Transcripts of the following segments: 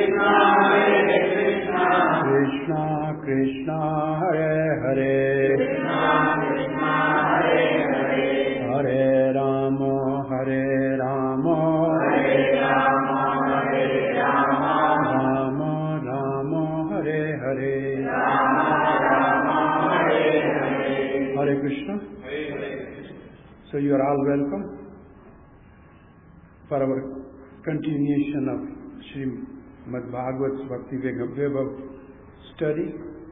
Krishna Krishna Hare Hare Hare Rama Hare Rama Rama Rama Hare Hare Hare Krishna. So you are all welcome for our continuation of Srimad Bhagavatam Bhakti Vaibhav study.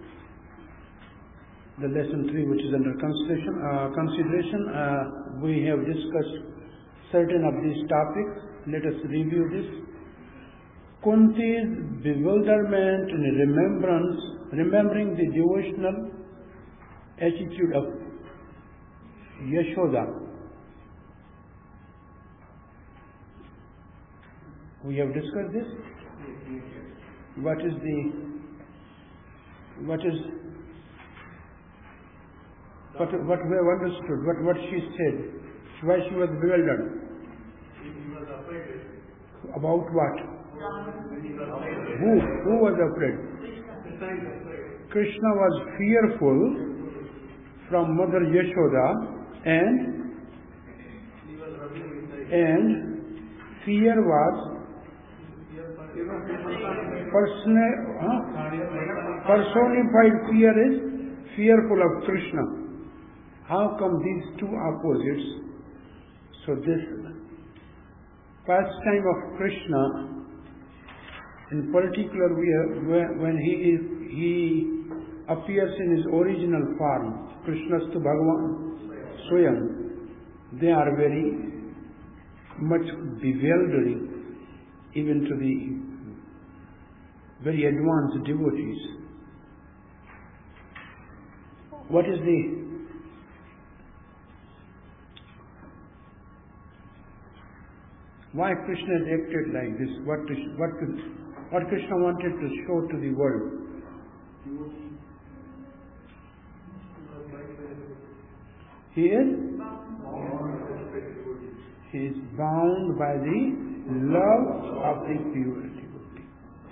The lesson 3, which is under consideration, we have discussed certain of these topics. Let us review this. Kunti's bewilderment in remembering the devotional attitude of Yashoda. We have discussed this. What we have understood, what she said, why she was bewildered. She was afraid. About what? Who was afraid? Krishna was fearful from Mother Yashoda and fear was personified fear is fearful of Krishna. How come these two opposites? So this pastime of Krishna, in particular, when he appears in his original form, Krishnastu Bhagavan Swayam, they are very much bewildering even to the very advanced devotees. Why Krishna acted like this? What Krishna wanted to show to the world? He is bound by the love of the pure devotee.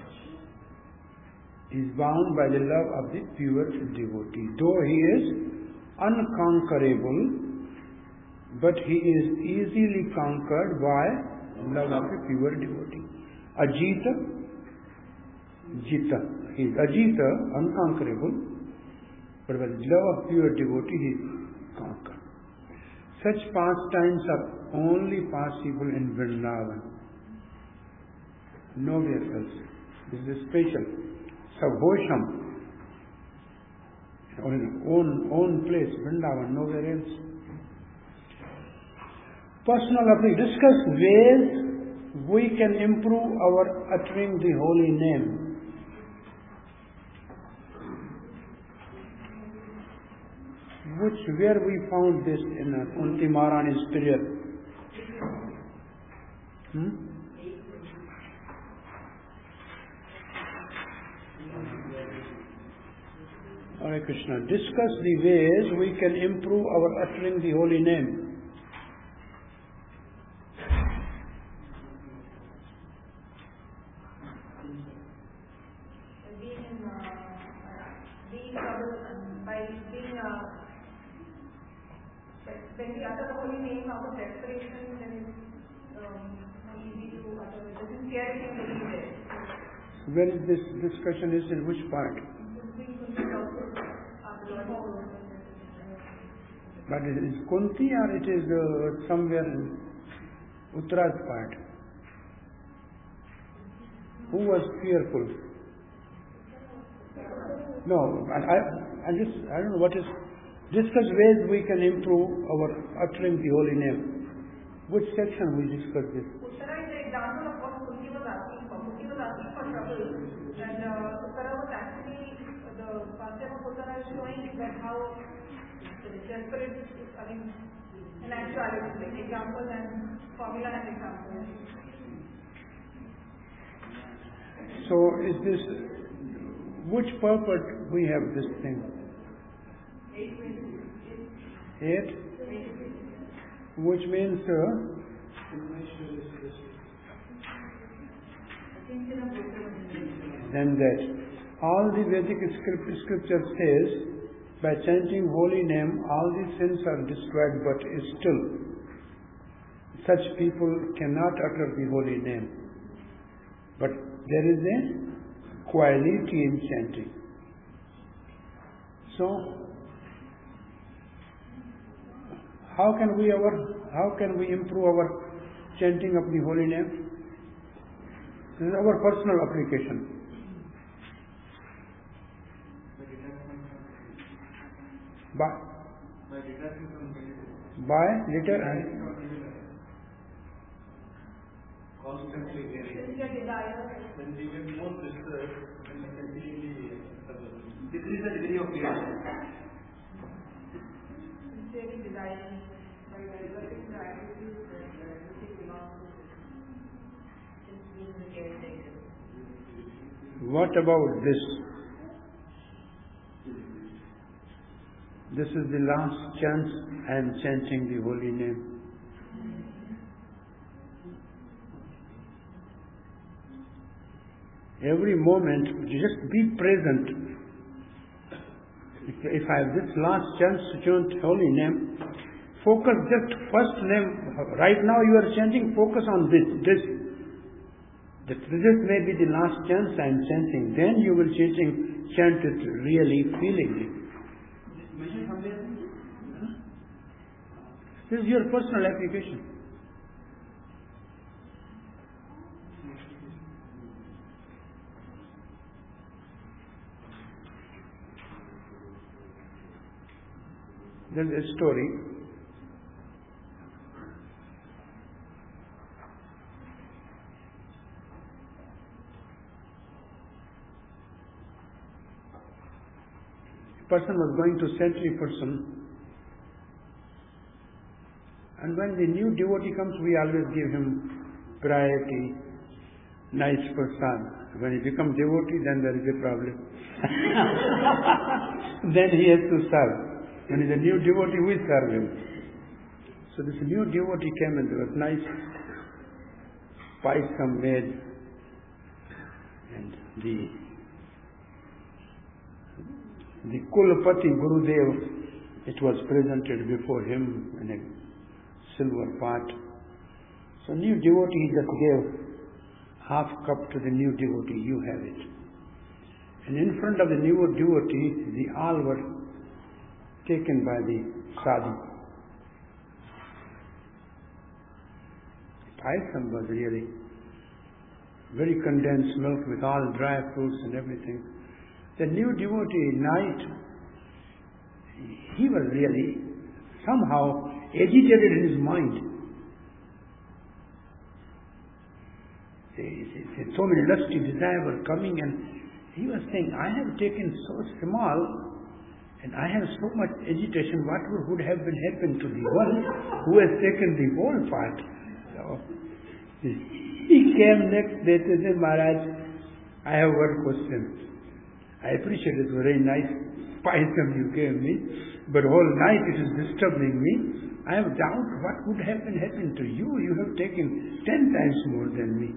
He is bound by the love of the pure devotee. Though he is unconquerable, but he is easily conquered by love of the pure devotee. Ajita, Jita. He is Ajita, unconquerable, but by the love of pure devotee he is conquered. Such pastimes are only possible in Vrindavan. Nowhere else. This is special. Sabhosham. Own place, Vrindavan, nowhere else. Personal appeal. Discuss ways we can improve our uttering the holy name. Where we found this in Kunti Maharani's period? Hare Krishna. Discuss the ways we can improve our uttering the holy name. When we utter the holy name out of desperation, then it's easy to utter it. The sincerity will be there. Where is this discussion? Is in which part? But it is Kunti or it is somewhere in Uttara's part? Who was fearful? No, I don't know what is. Discuss ways we can improve our uttering the holy name. Which section we discuss this? Uttara is the example of what Kunti was asking for. Kunti was asking for trouble, and Uttara was actually, the concept of Uttara is showing that how desperate, in actuality, like examples and formula and examples. So is this, which purport we have this thing? 8? Which means than that. All the Vedic scripture says, by chanting holy name, all the sins are destroyed, but still, such people cannot utter the holy name. But there is a quality in chanting. So, how can we improve our chanting of the holy name? This is our personal application. By letter and constantly hearing. When we get more disturbed, when we continually decrease the degree of hearing. Sincerely desiring by developing the attitude that everything belongs to since being the caretaker. What about this? This is the last chance I am chanting the holy name. Every moment, just be present. If I have this last chance to chant holy name, focus just first name. Right now you are chanting, focus on this. This may be the last chance I am chanting. Then you will chant it really, feeling it. This is your personal application. There is a story. A person was going to sanctuary person. And when the new devotee comes, we always give him priority, nice person. When he becomes devotee, then there is a problem. Then he has to serve. When he is a new devotee, we serve him. So this new devotee came and there was nice paisam made. And the Kulpati Gurudev, it was presented before him in a silver pot. So new devotee just gave half cup to the new devotee, you have it. And in front of the new devotee, the all were taken by the sadhu. Paisam was really very condensed milk with all dry fruits and everything. The new devotee night, he was really somehow agitated in his mind. So many lusty desires were coming, and he was saying, I have taken so small and I have so much agitation, what would have been happened to the one who has taken the whole part? So he came next day to say, Maharaj, I have one question. I appreciate it, very nice paisam you gave me, but whole night it is disturbing me. I have doubt what would have been happened to you. You have taken 10 times more than me.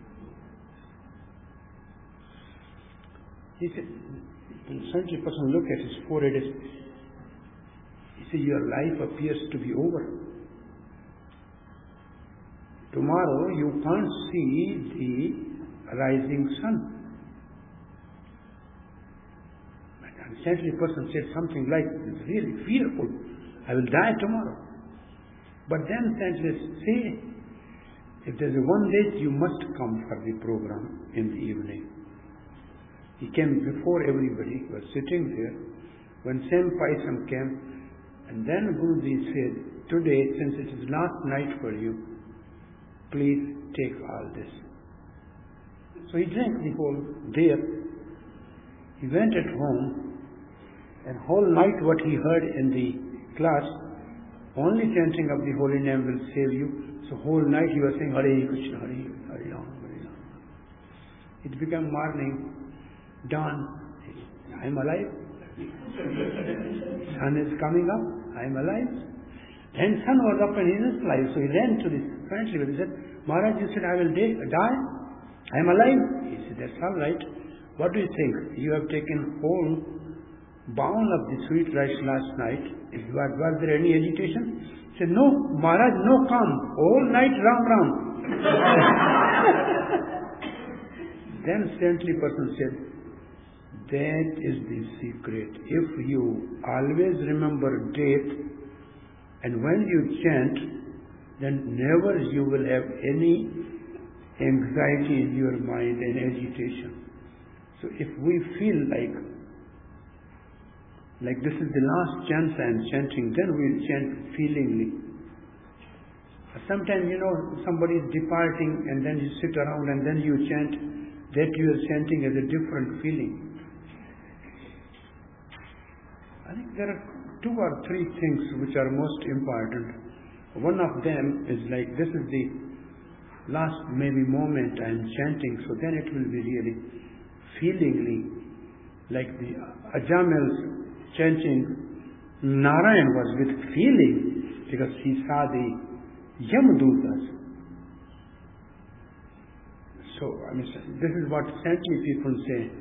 He said, the saintly person looked at his forehead. He said, your life appears to be over. Tomorrow you can't see the rising sun. But the saintly person said something like, it's really fearful. I will die tomorrow. But then saintly say, if there is one date, you must come for the program in the evening. He came before everybody, was sitting there. When same paisam came, and then Guruji said, today, since it is last night for you, please take all this. So he drank the whole day. He went at home, and whole night what he heard in the class, only chanting of the holy name will save you. So whole night he was saying, Hare Krishna, Hare Ram, Hare Ram. It became morning, dawn. I am alive. Sun is coming up. I am alive. Then sun was up and he is alive. So he ran to this friendly. He said, Maharaj, you said I will die. I am alive. He said, that's all right. What do you think? You have taken whole bowl of the sweet rice last night. Was there any agitation? He said, no, Maharaj, no calm. All night Ram Ram. Then saintly person said, that is the secret. If you always remember death, and when you chant, then never you will have any anxiety in your mind and agitation. So if we feel like this is the last chance I am chanting, then we will chant feelingly. Sometimes, somebody is departing and then you sit around and then you chant, that you are chanting as a different feeling. I think there are 2 or 3 things which are most important. One of them is like, this is the last maybe moment I am chanting, so then it will be really feelingly, like the Ajamil's chanting, Narayan was with feeling, because he saw the Yamadutas. So, this is what saintly people say.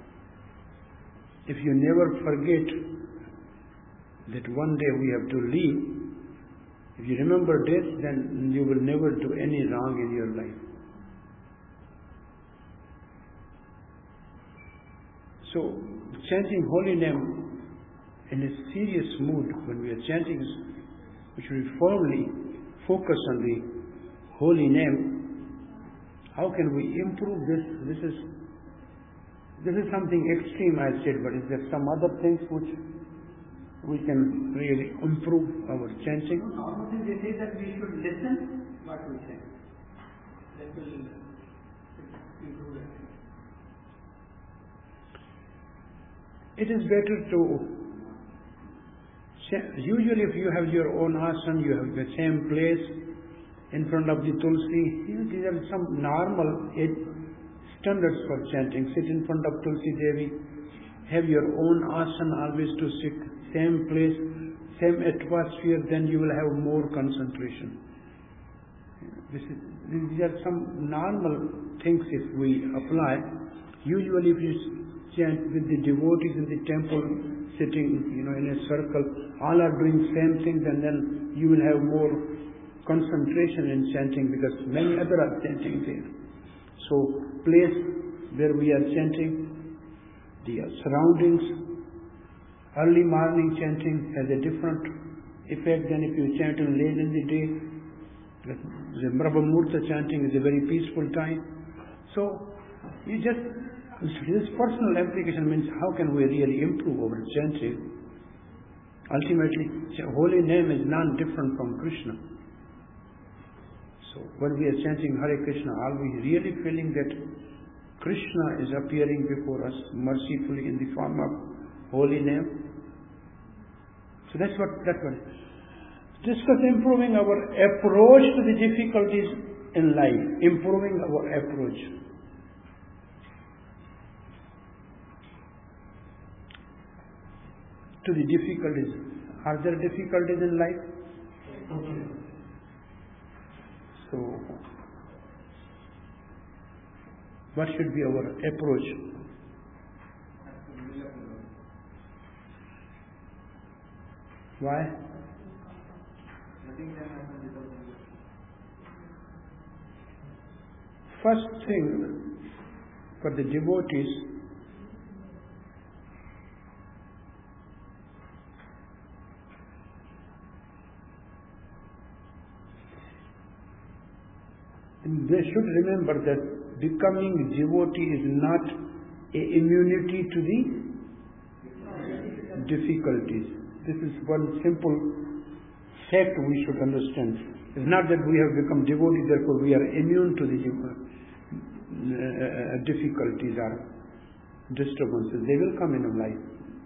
If you never forget that one day we have to leave, if you remember death, then you will never do any wrong in your life. So, chanting holy name in a serious mood, when we are chanting, we should firmly focus on the holy name. How can we improve this? This is something extreme, I said, but is there some other things which we can really improve our chanting? Normally they say that we should listen what we say. That will improve it. It is better to, usually if you have your own asana, you have the same place in front of the Tulsi, these are some normal standards for chanting. Sit in front of Tulsi Devi, have your own asana always to sit, same place, same atmosphere, then you will have more concentration. These are some normal things if we apply. Usually if you chant with the devotees in the temple, sitting in a circle, all are doing same things, and then you will have more concentration in chanting, because many other are chanting there. So place where we are chanting, the surroundings. Early morning chanting has a different effect than if you chant late in the day. The Brahmamurta chanting is a very peaceful time. So this personal application means how can we really improve our chanting? Ultimately, holy name is none different from Krishna. So when we are chanting Hare Krishna, are we really feeling that Krishna is appearing before us mercifully in the form of holy name? So that's what discuss improving our approach to the difficulties in life, improving our approach. To the difficulties. Are there difficulties in life? Okay. So, what should be our approach? Why? First thing for the devotees, they should remember that becoming devotee is not an immunity to the difficulties. This is one simple fact we should understand. It's not that we have become devotee, therefore we are immune to the difficulties or disturbances. They will come in our life.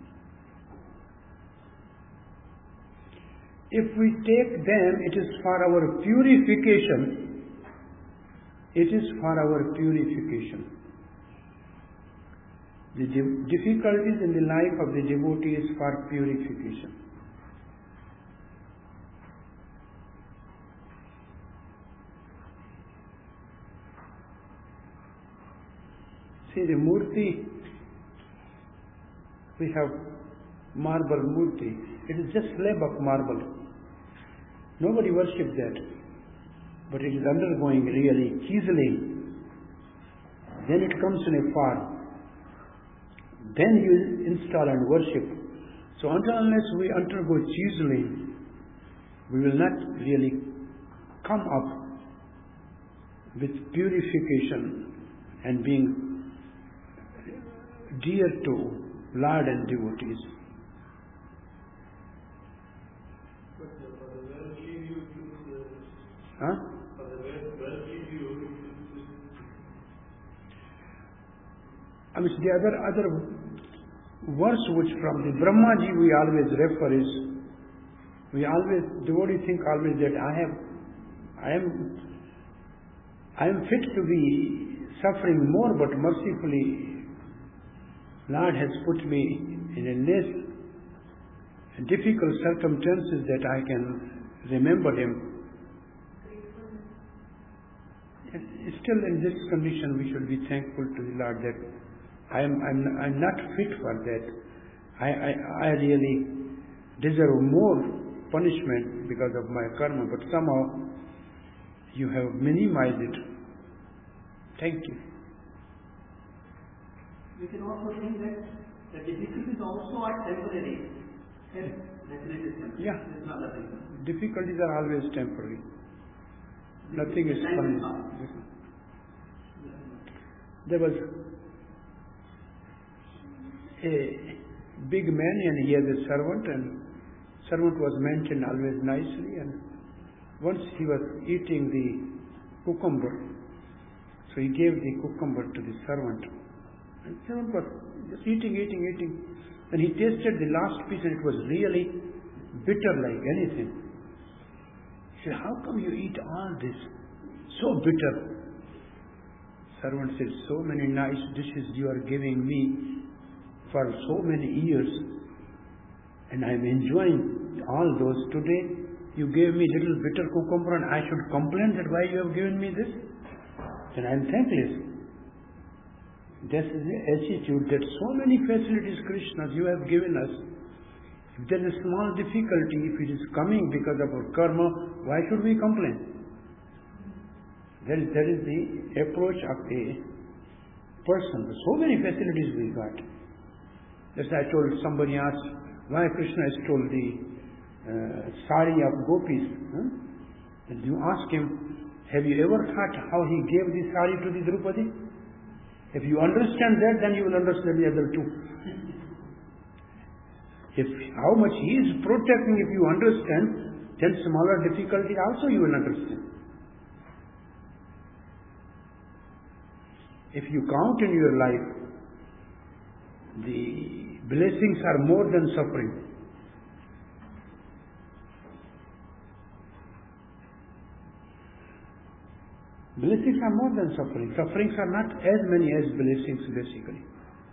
If we take them, it is for our purification. It is for our purification. The difficulties in the life of the devotee is for purification. See, the Murti we have marble murti. It is just slab of marble. Nobody worships that. But it is undergoing really chiseling. Then it comes in a form. Then you install and worship. So until unless we undergo chiseling, we will not really come up with purification and being dear to Lord and devotees. Huh? I mean, the other verse which from the Brahmaji we always refer is, devotees think always that I am fit to be suffering more, but mercifully Lord has put me in a less difficult circumstances that I can remember Him. Still in this condition we should be thankful to the Lord that I'm not fit for that. I really deserve more punishment because of my karma, but somehow you have minimized it. Thank you. We can also think that the difficulties also are temporary. Yeah. Difficulties are always temporary. Nothing is permanent. There was a big man and he has a servant, and servant was mentioned always nicely, and once he was eating the cucumber, so he gave the cucumber to the servant. And the servant was just eating. And he tasted the last piece and it was really bitter like anything. He said, "How come you eat all this? So bitter." Servant said, "So many nice dishes you are giving me for so many years, and I am enjoying all those. Today you gave me little bitter cucumber and I should complain that why you have given me this? Then I am thankless." This is the attitude that so many facilities, Krishna, you have given us. If there is a small difficulty, if it is coming because of our karma, why should we complain? That is the approach of a person. So many facilities we got. Just I told somebody asked why Krishna stole the sari of gopis. And you ask him, have you ever thought how he gave the sari to the Draupadi? If you understand that, then you will understand the other two. If how much he is protecting, if you understand, then smaller difficulty also you will understand. If you count in your life, the blessings are more than suffering. Blessings are more than suffering. Sufferings are not as many as blessings basically.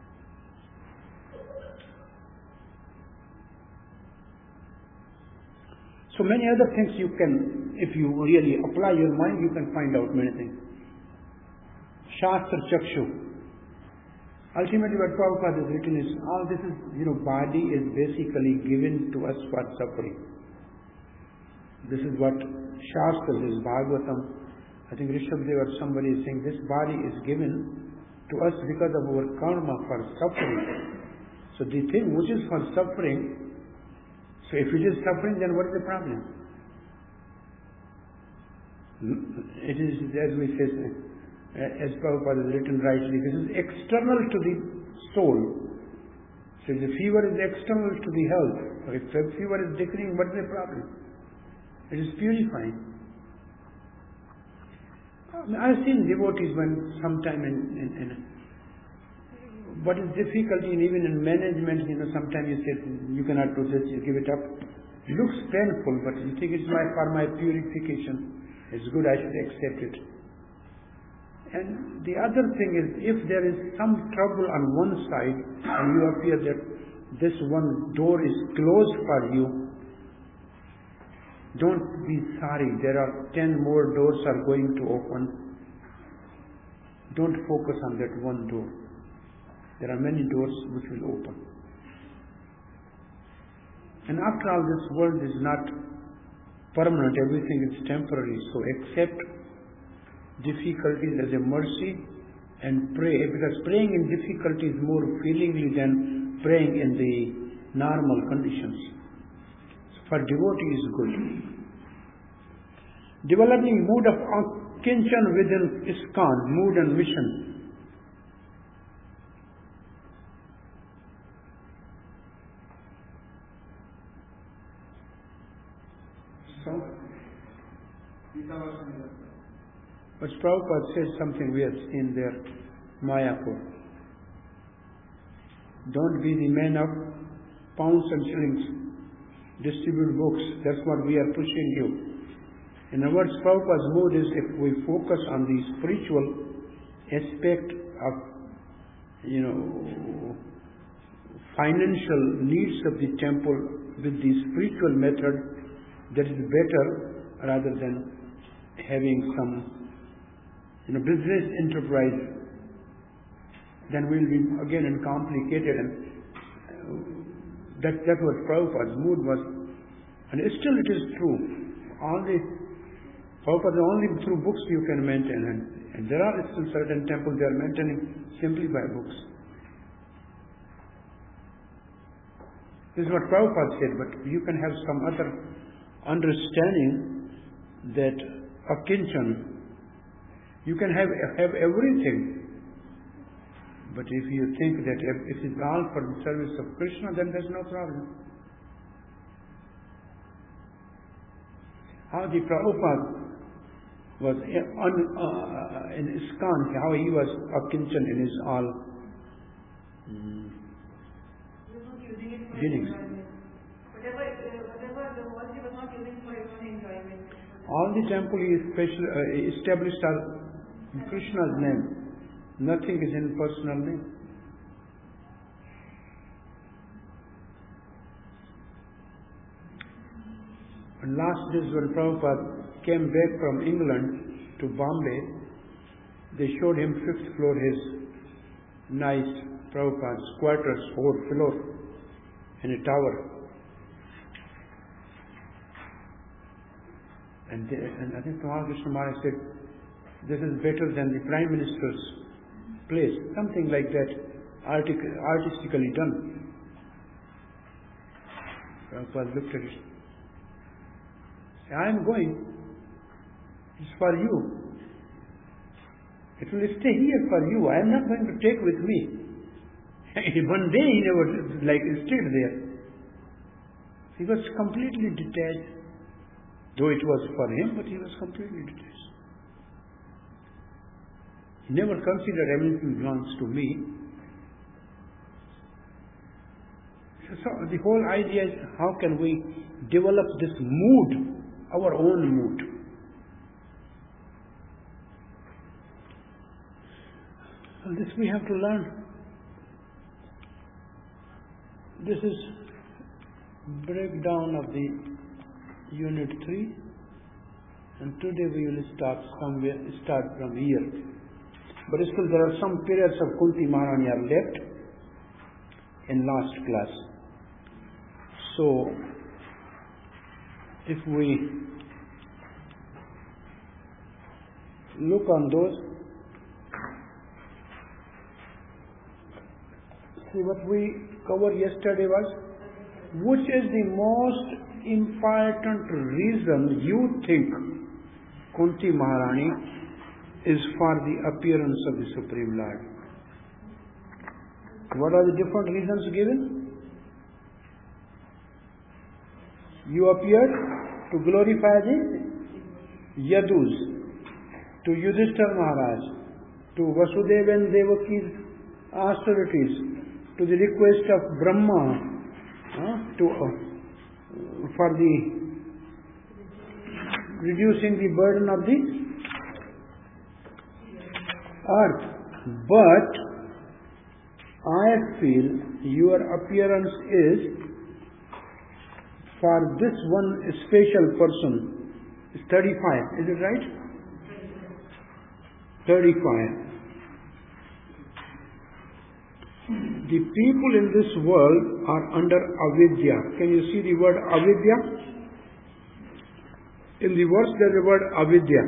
So many other things you can, if you really apply your mind, you can find out many things. Shastra Chakshu. Ultimately what Prabhupada has written is, all this is, body is basically given to us for suffering. This is what Shastra is, Bhagavatam. I think Rishabdev or somebody is saying this body is given to us because of our karma for suffering. So the thing which is for suffering, so if it is suffering, then what is the problem? It is, as we say, as Prabhupada has written rightly, this is external to the soul. So if the fever is external to the health, or if the fever is decreasing, what is the problem? It is purifying. I've seen devotees when sometime in what is difficulty even in management, sometimes you say you cannot do this, you give it up. It looks painful, but you think it's for my purification. It's good, I should accept it. And the other thing is, if there is some trouble on one side and you appear that this one door is closed for you, don't be sorry. There are 10 more doors are going to open. Don't focus on that one door. There are many doors which will open. And after all, this world is not permanent, everything is temporary. So accept difficulties as a mercy and pray, because praying in difficulty is more feelingly than praying in the normal conditions. So for devotee is good. Developing mood of Akinchan within ISKCON, mood and mission. So, but Prabhupada says something we have seen there, Mayapur. Don't be the man of pounds and shillings. Distribute books. That's what we are pushing you. In other words, Prabhupada's mood is if we focus on the spiritual aspect of, financial needs of the temple with the spiritual method, that is better rather than having some business enterprise. Then we'll be again complicated, and that's what Prabhupada's mood was. And still it is true. Prabhupada, only through books you can maintain, and there are still certain temples they are maintaining simply by books. This is what Prabhupada said, but you can have some other understanding that Akinchan, you can have everything, but if you think that if it's all for the service of Krishna, then there's no problem. How the Prabhupada was in ISKCON, how he was Akinchan in his all dealings. Whatever the world he was not using for his own enjoyment. All the temple he established are in Krishna's name. Nothing is in personal name. And last days when Prabhupada came back from England to Bombay, they showed him 5th floor, his nice Prabhupada's quarters, 4th floor, in a tower. And I think Mahakrishna Maharaj said, this is better than the Prime Minister's place. Something like that, artistically done. Prabhupada looked at it. I am going. It's for you. It will stay here for you. I am not going to take with me. One day he never stayed there. He was completely detached. Though it was for him, but he was completely detached. He never considered everything belongs to me. So the whole idea is how can we develop this mood, our own mood. And this we have to learn. This is breakdown of the Unit 3, and today we will start from here. But still there are some periods of Kunti Maharani are left in last class. So if we look on those, see what we covered yesterday was, which is the most important reason you think Kunti Maharani is for the appearance of the Supreme Lord? What are the different reasons given? You appeared to glorify the Yadus, to Yudhishthira Maharaj, to Vasudeva and Devaki's austerities, to the request of Brahma, for the reducing the burden of the earth. But I feel your appearance is for this one special person. It's 35, is it right? 35. The people in this world are under avidya. Can you see the word avidya? In the verse there is the word avidya.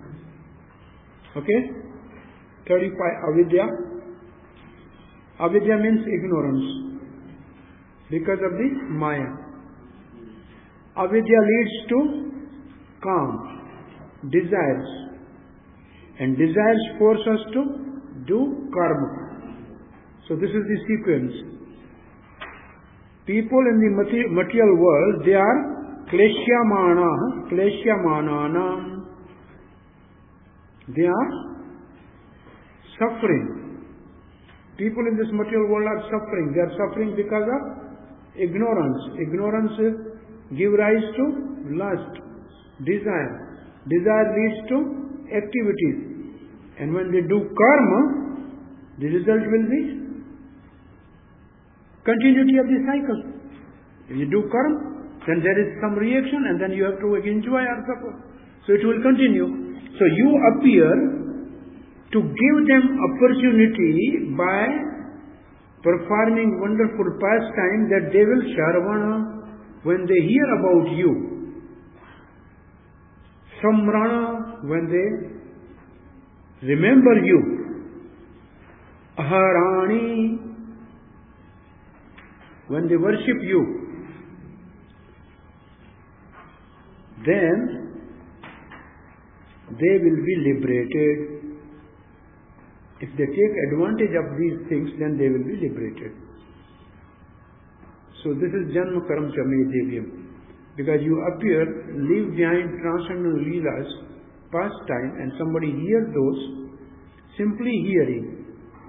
Okay? 35 avidya. Avidya means ignorance. Because of the maya. Avidya leads to काम, desires, and desires force us to do karma. So this is the sequence. People in the material world, they are kleshyamananam. They are suffering. People in this material world are suffering. They are suffering because of ignorance. Ignorance gives rise to lust, desire. Desire leads to activities. And when they do karma, the result will be continuity of the cycle. If you do karma, then there is some reaction and then you have to enjoy or suffer. So it will continue. So you appear to give them opportunity by performing wonderful pastime that they will sharvana when they hear about you. Samrana when they remember you. Aharani when they worship you. Then they will be liberated. If they take advantage of these things, then they will be liberated. So this is Janma Karam Chame Devyam. Because you appear, leave behind transcendental leelas, pastime, and somebody hears those, simply hearing.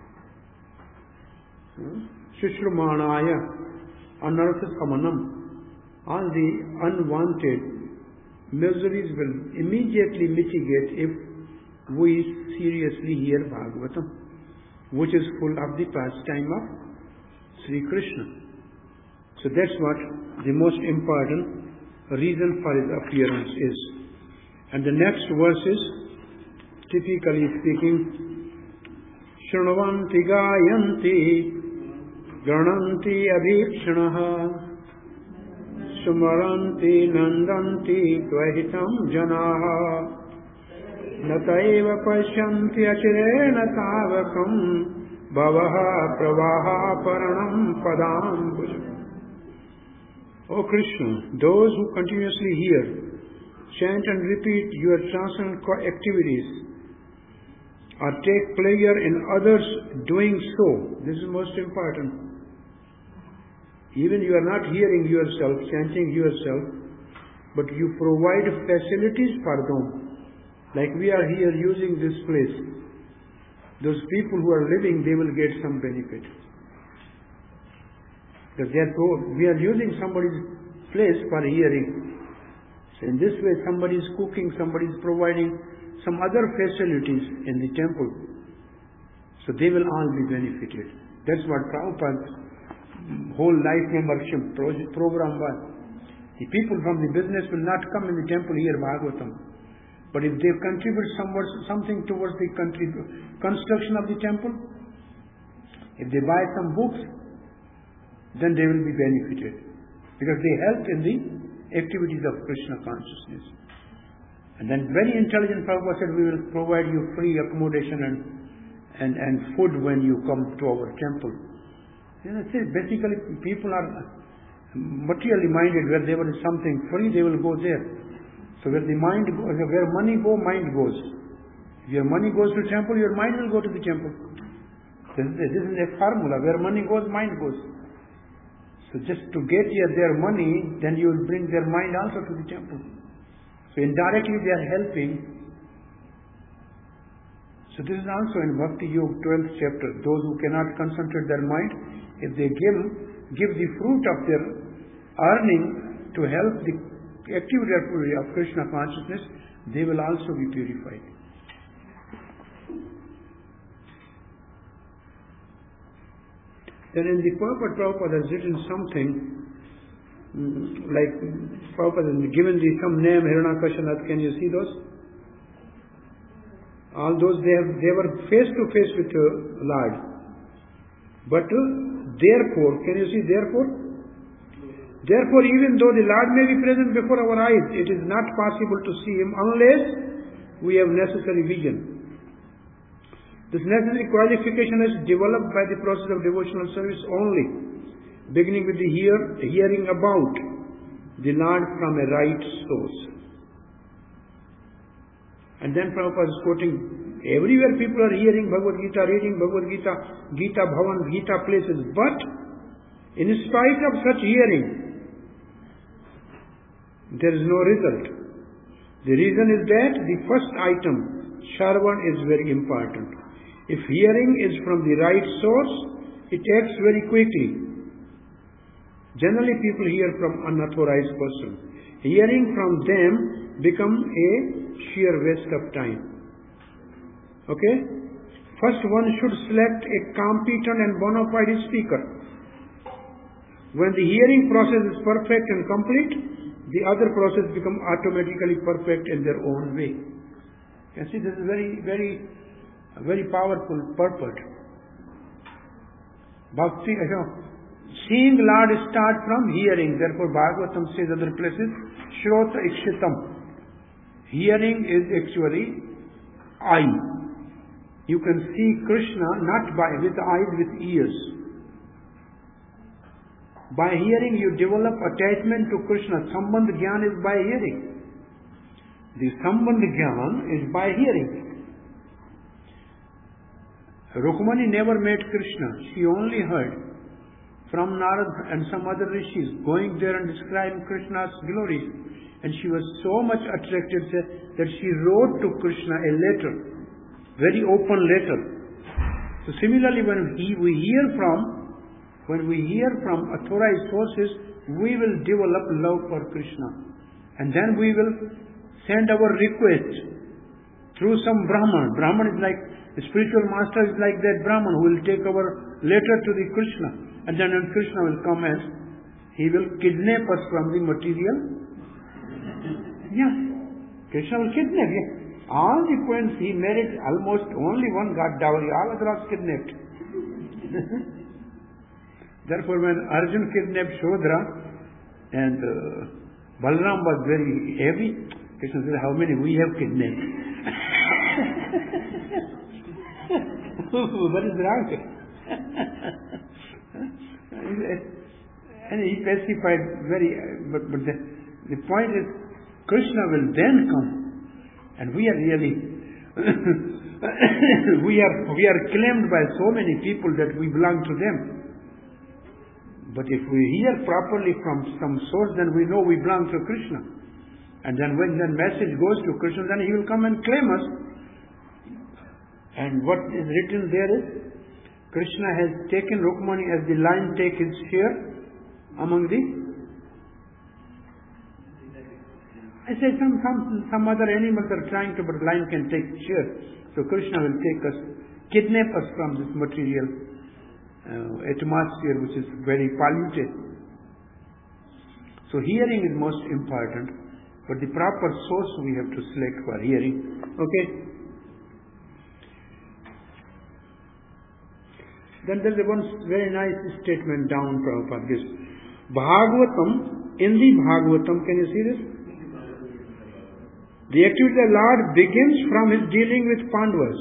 Shushrumanaya, anartha samanam, all the unwanted miseries will immediately mitigate if we seriously hear Bhagavatam, which is full of the pastime of Sri Krishna. So that's what the most important reason for his appearance is. And the next verse is, typically speaking, Shrunavanti gayanti Grananti abhikshanaha Sumaranti nandanti Tvahitam janaha Nataiva pashyanti achirena tavakam Bhavaha pravaha paranam padam. O Krishna, those who continuously hear, chant and repeat your transcendental activities or take pleasure in others doing so, this is most important. Even you are not hearing yourself, chanting yourself, but you provide facilities for them. Like we are here using this place. Those people who are living, they will get some benefit. We are using somebody's place for hearing. So in this way, somebody is cooking, somebody is providing some other facilities in the temple. So they will all be benefited. That's what Prabhupada's whole life membership program was. The people from the business will not come in the temple hear Bhagavatam. But if they contribute something towards the construction of the temple, if they buy some books, then they will be benefited. Because they help in the activities of Krishna consciousness. And then very intelligent Prabhupada said, we will provide you free accommodation and food when you come to our temple. You know, basically people are materially minded. Where there is something free, they will go there. So where the mind goes, where money goes, mind goes. If your money goes to temple, your mind will go to the temple. This is a formula. Where money goes, mind goes. So just to get their money, then you will bring their mind also to the temple. So indirectly they are helping. So this is also in Bhakti Yoga 12th chapter. Those who cannot concentrate their mind, if they give the fruit of their earning to help the activity of Krishna consciousness, they will also be purified. Then in the purport, Prabhupada has written something like Prabhupada has given some name, Hiranyakashipu. Can you see those? All those they were face to face with Lord. But therefore, can you see therefore? Therefore, even though the Lord may be present before our eyes, it is not possible to see Him unless we have necessary vision. This necessary qualification is developed by the process of devotional service only, beginning with the hearing about the Lord from a right source. And then Prabhupada is quoting, everywhere people are hearing Bhagavad Gita, reading Bhagavad Gita, Gita Bhavan, Gita places, but in spite of such hearing, there is no result. The reason is that the first item, Shravan, is very important. If hearing is from the right source, it acts very quickly. Generally people hear from unauthorized person. Hearing from them becomes a sheer waste of time. Okay? First one should select a competent and bona fide speaker. When the hearing process is perfect and complete, the other process becomes automatically perfect in their own way. You see, this is very powerful purport. Bhakti, seeing Lord start from hearing. Therefore, Bhagavatam says other places, Shrota Ikshitam. Hearing is actually eye. You can see Krishna not with eyes, with ears. By hearing you develop attachment to Krishna. Sambandh Gyan is by hearing. The Sambandh Gyan is by hearing. Rukmani never met Krishna. She only heard from Narad and some other rishis going there and describing Krishna's glories. And she was so much attracted that she wrote to Krishna a letter, very open letter. So similarly, when we hear from authorized sources, we will develop love for Krishna. And then we will send our request through some Brahman. Brahman is like, the spiritual master is like that Brahman who will take our letter to the Krishna. And then when Krishna will come and he will kidnap us from the material. Yeah. Krishna will kidnap you. All the points he married, almost only one got dowry, all others are kidnapped. Therefore, when Arjun kidnapped Shodra and Balram was very heavy, Krishna said, how many we have kidnapped? What is wrong? And he specified but the point is, Krishna will then come, and we are really we are claimed by so many people that we belong to them. But if we hear properly from some source, then we know we belong to Krishna. And then when that message goes to Krishna, then he will come and claim us. And what is written there is, Krishna has taken Rukmani as the lion takes his share among the... I say some other animals are trying to, but lion can take share. So Krishna will kidnap us from this material atmosphere which is very polluted. So hearing is most important, but the proper source we have to select for hearing. Okay? Then there is one very nice statement down Prabhupada gives. Bhagavatam, in the Bhagavatam, can you see this? The activity of the Lord begins from his dealing with Pandavas.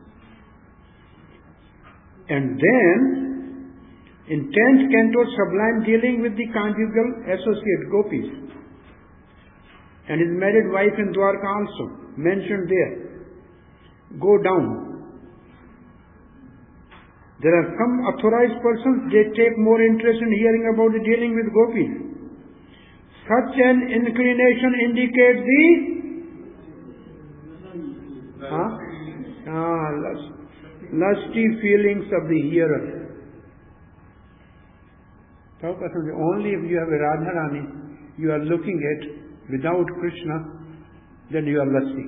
And then, in 10th canto, sublime dealing with the conjugal associate gopis. And his married wife in Dwarka also, mentioned there. Go down. There are some authorized persons, they take more interest in hearing about the dealing with gopis. Such an inclination indicates the lusty feelings of the hearer. Only if you have a Radharani, you are looking at without Krishna, then you are lusty.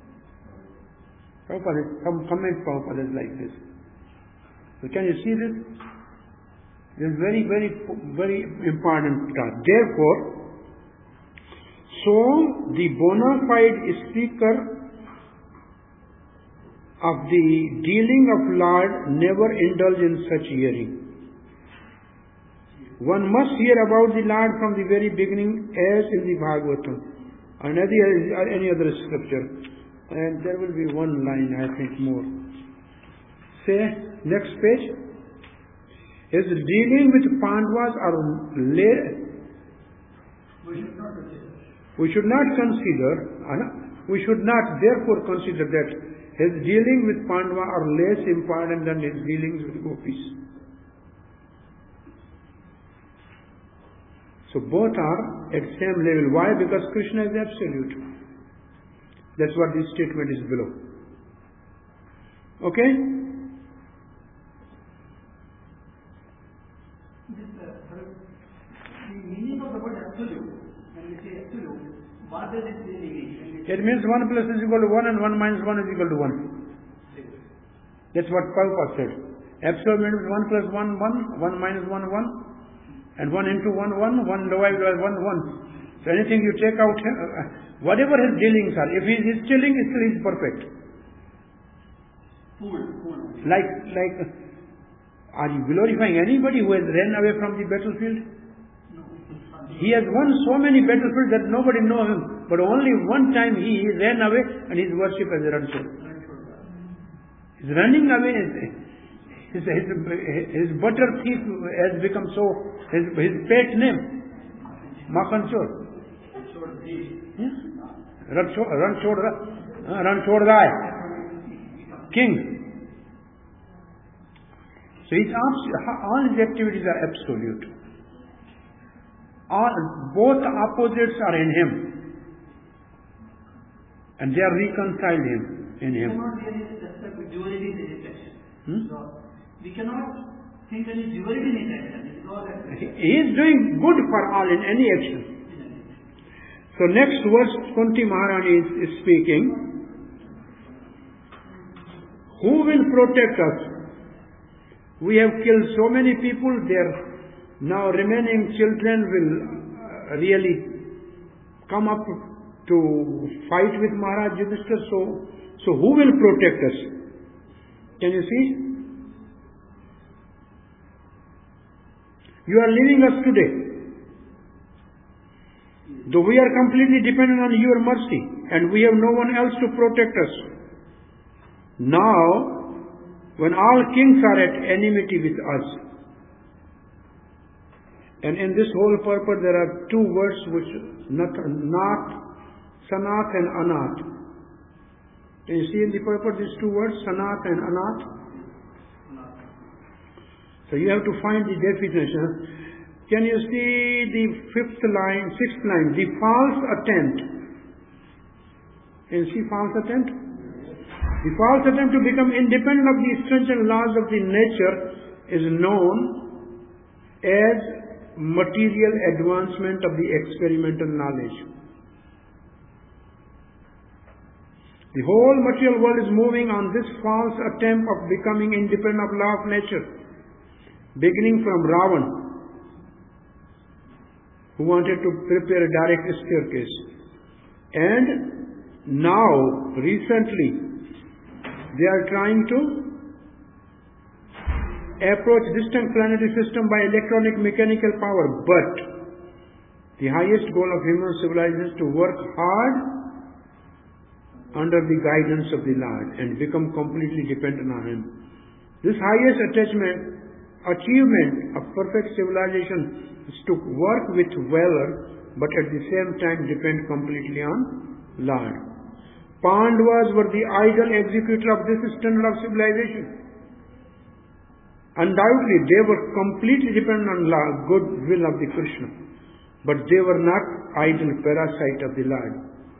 Some comment Prabhupada is like this. So can you see this? This is very, very, very important part. Therefore, so the bona fide speaker of the dealing of Lord never indulge in such hearing. One must hear about the Lord from the very beginning, as in the Bhagavatam and any other scripture. And there will be one line, I think, more. Say, next page. His dealing with Pandavas are we should not therefore consider that his dealing with Pandava are less important than his dealings with gopis. So both are at same level. Why? Because Krishna is absolute. That's what this statement is below. Okay? The meaning of the word absolute, when we say absolute, what does it really mean? It means 1 plus is equal to 1 and 1 minus 1 is equal to 1. That's what Prabhupada said. Absolute means 1 plus 1, 1, 1 minus 1, 1, and 1 into 1, 1, 1 divided by 1, 1. So anything you take out, whatever his dealings are, if his dealing is still is perfect. Like, are you glorifying anybody who has ran away from the battlefield? No. He has won so many battlefields that nobody knows him. But only one time he ran away and his worship as a ranchod. His running away, his butter thief has become so, his pet name, Makhan Chor. Ranchod Rai, king. So all his activities are absolute. Both opposites are in him. And they are reconciled in him. We cannot really respect duality in his action. So we cannot think any duality in his action. He is doing good for all in any action. So next verse, Kunti Maharani is speaking. Who will protect us? We have killed so many people, their now remaining children will really come up to fight with Maharaj Yudhishthira. So who will protect us? Can you see? You are leaving us today. Though we are completely dependent on your mercy and we have no one else to protect us. Now, when all kings are at enmity with us. And in this whole purport there are two words which Nath, Sanath and Anath. Can you see in the purport these two words, Sanath and Anath? So you have to find the definition. Can you see the sixth line, the false attempt? Can you see false attempt? The false attempt to become independent of the essential laws of the nature is known as material advancement of the experimental knowledge. The whole material world is moving on this false attempt of becoming independent of law of nature, beginning from Ravan, who wanted to prepare a direct staircase. And now, recently, they are trying to approach distant planetary system by electronic mechanical power. But the highest goal of human civilization is to work hard under the guidance of the Lord and become completely dependent on Him. This highest achievement of perfect civilization is to work with valor, but at the same time depend completely on Lord. Pandavas were the ideal executor of this standard of civilization. Undoubtedly, they were completely dependent on good will of the Krishna, but they were not idle parasite of the Lord.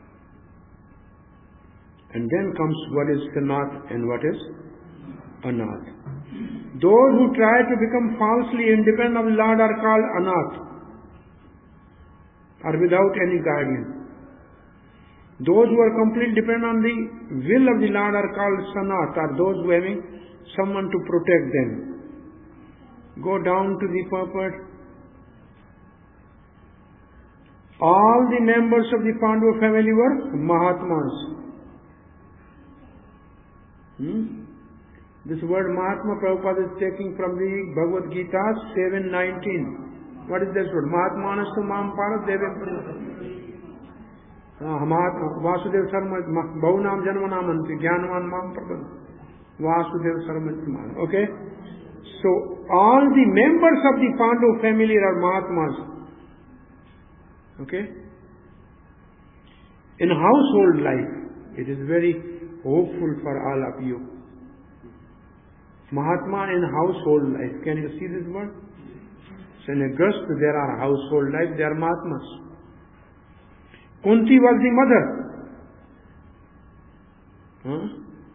And then comes what is Sanath and what is Anath. Those who try to become falsely independent of the Lord are called Anath, are without any guardian. Those who are completely dependent on the will of the Lord are called Sanath, are those who having someone to protect them. Go down to the purport. All the members of the Pandava family were Mahatmas. This word Mahatma Prabhupada is taking from the Bhagavad Gita 7:19. What is that word? Mahatmanastu mam parat devem Vasudev Sarma Bhaunam Janmanamanti Jnanavan mam prabhan Vasudev Sarma. Okay? So all the members of the Pandu family are Mahatmas. Okay? In household life, it is very hopeful for all of you. Mahatma in household life. Can you see this word? So in August there are household life, there are Mahatmas. Kunti was the mother.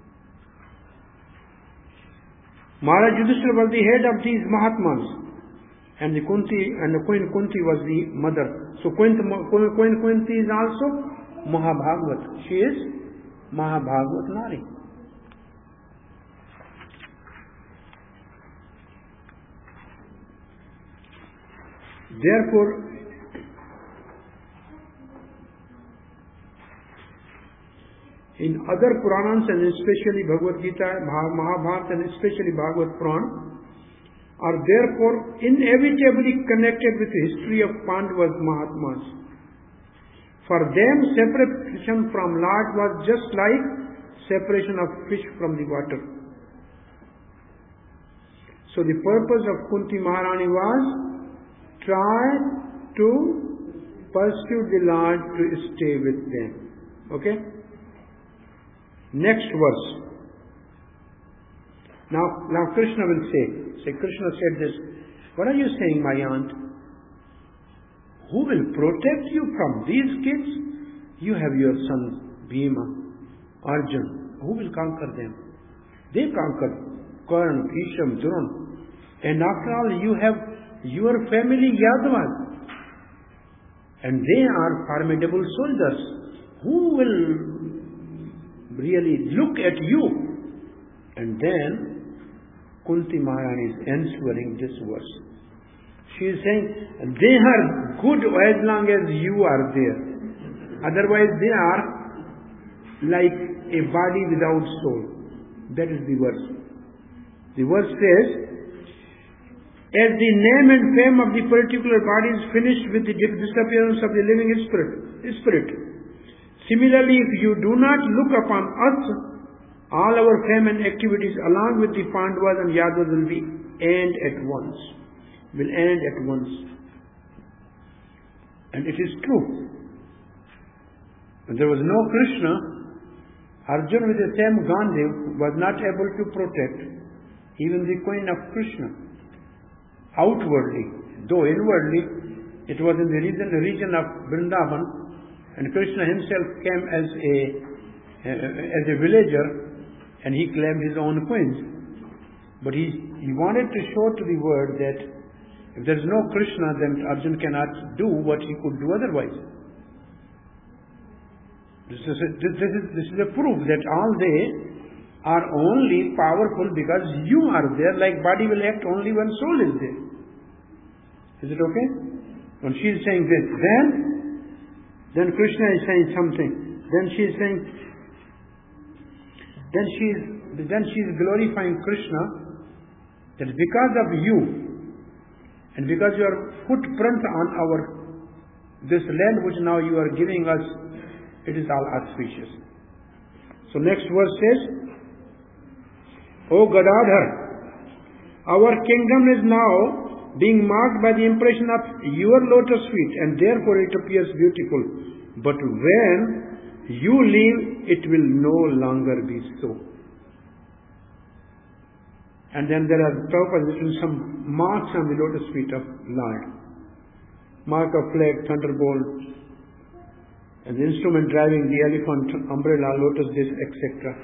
Maharaj Yudhishthira was the head of these Mahatmas. And the Queen Kunti was the mother. So Queen Kunti is also Mahabhagavat. She is Mahabhagavat Nari. Therefore, in other Puranas and especially Bhagavad Gita, Mahabharata and especially Bhagavad Purana are therefore inevitably connected with the history of Pandavas Mahatmas. For them, separation from Lord was just like separation of fish from the water. So the purpose of Kunti Maharani was try to pursue the Lord to stay with them. Okay? Next verse. Now Krishna will say, Krishna said this, what are you saying, my aunt? Who will protect you from these kids? You have your sons, Bhima, Arjun. Who will conquer them? They conquered Karna, Bhisham, Drona. And after all, you have your family Yadavas. And they are formidable soldiers. Who will really look at you? And then Kunti Maharani is answering this verse. She is saying, they are good as long as you are there. Otherwise they are like a body without soul. That is the verse. The verse says, as the name and fame of the particular body is finished with the disappearance of the living spirit. Similarly, if you do not look upon us, all our fame and activities along with the Pandavas and Yadavas will end at once. And it is true. When there was no Krishna, Arjuna with the same Gandhi was not able to protect even the queen of Krishna. Outwardly, though inwardly, it was in the region of Vrindavan, and Krishna himself came as a villager, and he claimed his own queens. But he wanted to show to the world that if there is no Krishna, then Arjuna cannot do what he could do otherwise. This is a proof that all they are only powerful because you are there, like body will act only when soul is there. Is it okay? When she is saying this, then Krishna is saying something. Then she is saying, then she is glorifying Krishna, that because of you, and because your footprint on this land which now you are giving us, it is all auspicious. So next verse says, O Gadadhar, our kingdom is now being marked by the impression of your lotus feet, and therefore it appears beautiful. But when you leave, it will no longer be so. And then there are Prabhupada written some marks on the lotus feet of Lord. Mark of flag, thunderbolt, and the instrument driving the elephant, umbrella, lotus disc, etc.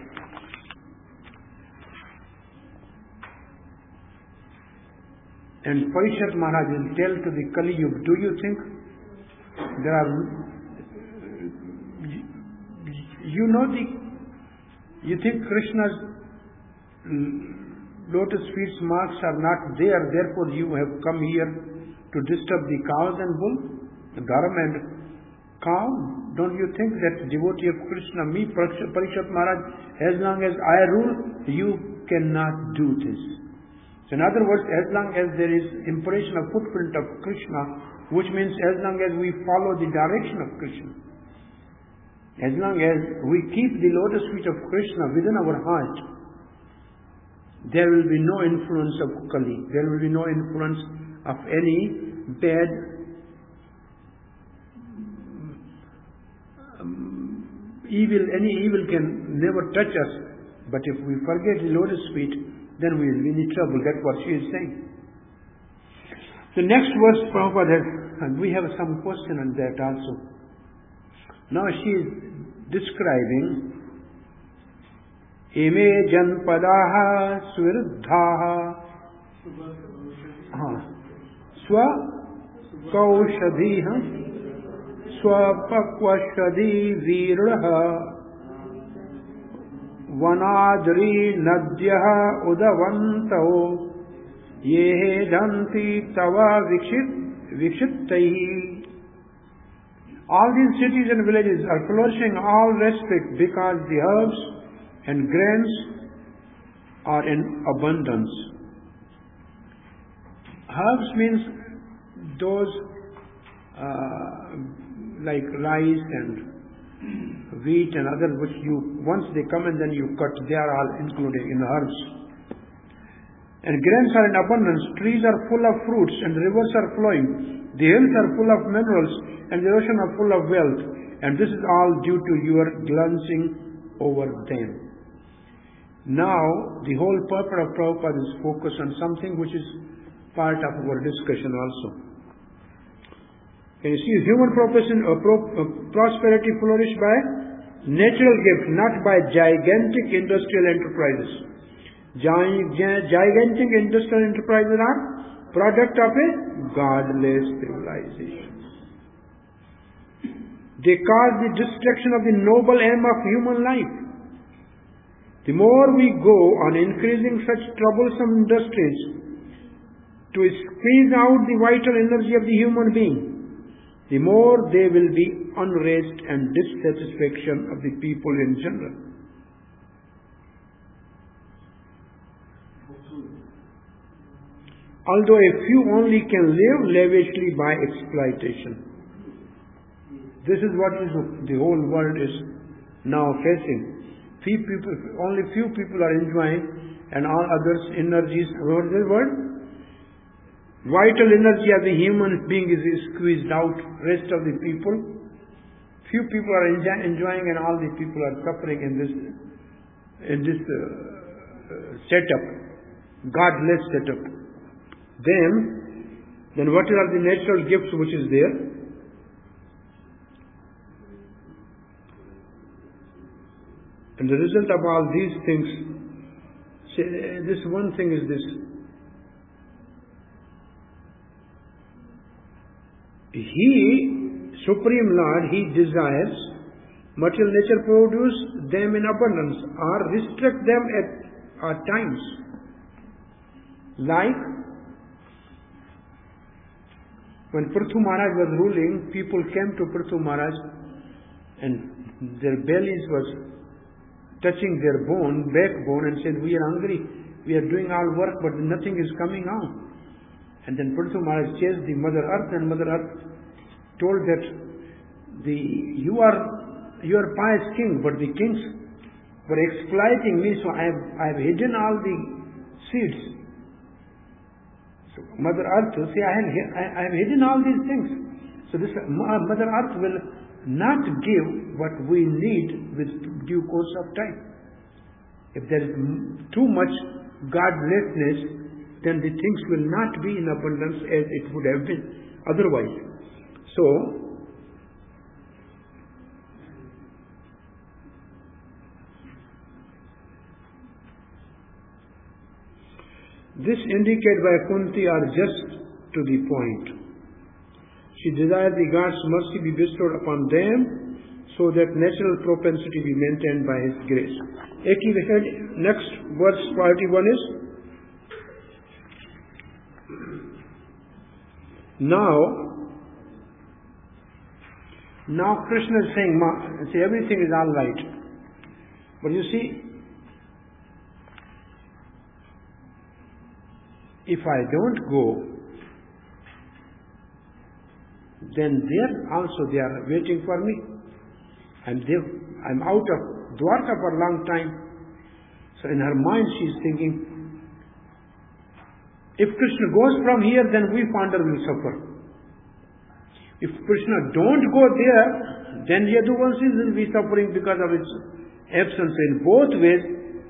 And Parishad Maharaj will tell to the Kali Yuga, do you think there are, you think Krishna's lotus feet marks are not there, therefore you have come here to disturb the cows and bull, the dharma and cow? Don't you think that devotee of Krishna, me, Parishad Maharaj, as long as I rule, you cannot do this. So in other words, as long as there is impression of footprint of Krishna, which means as long as we follow the direction of Krishna, as long as we keep the lotus feet of Krishna within our heart, there will be no influence of Kali. There will be no influence of any bad evil. Any evil can never touch us. But if we forget the lotus feet, then we will be in trouble. That's what she is saying. The next verse, Prabhupada has, and we have some question on that also. Now she is describing Eme janpadaha sviruddhaha swa kaushadhiha swapakvashadhi virudha vanadri nadyaha udavanto yehe danti tava vikshitaihi. All these cities and villages are flourishing all respect because the herbs and grains are in abundance. Herbs means those like rice and wheat and others which you, once they come and then you cut, they are all included in herbs. And grains are in abundance, trees are full of fruits and rivers are flowing, the hills are full of minerals and the ocean are full of wealth, and this is all due to your glancing over them. Now, the whole purpose of Prabhupada is focused on something which is part of our discussion also. Can you see human prosperity flourish by natural gifts, not by gigantic industrial enterprises. Gigantic industrial enterprises are product of a godless civilization. They cause the destruction of the noble aim of human life. The more we go on increasing such troublesome industries to squeeze out the vital energy of the human being, the more there will be unrest and dissatisfaction of the people in general. Although a few only can live lavishly by exploitation. This is what the whole world is now facing. Only few people are enjoying, and all others' energies, what is the word? Vital energy of the human being is squeezed out. Rest of the people, few people are enjoying, and all the people are suffering in this setup, godless setup. Then what are the natural gifts which is there? And the result of all these things, this one thing is this. He, Supreme Lord, He desires material nature produce them in abundance or restrict them at times. Like when Prithu Maharaj was ruling, people came to Prithu Maharaj and their bellies was touching their backbone, and said, we are hungry, we are doing all work, but nothing is coming out. And then Prithu Maharaj chased the Mother Earth, and Mother Earth told that you are pious king, but the kings were exploiting me, so I have hidden all the seeds. So Mother Earth will say, I have hidden all these things. So this Mother Earth will not give what we need with due course of time. If there is too much godlessness, then the things will not be in abundance as it would have been otherwise. So, this indicated by Kunti are just to the point. She desired the God's mercy be bestowed upon them so that natural propensity be maintained by His grace. Next verse 41 is, Now Krishna is saying, everything is all right. But you see, if I don't go, then there also they are waiting for me. I'm out of Dwarka for a long time. So in her mind she is thinking, if Krishna goes from here, then we Pandavas will suffer. If Krishna don't go there, then Yaduvanshis will be suffering because of its absence. In both ways,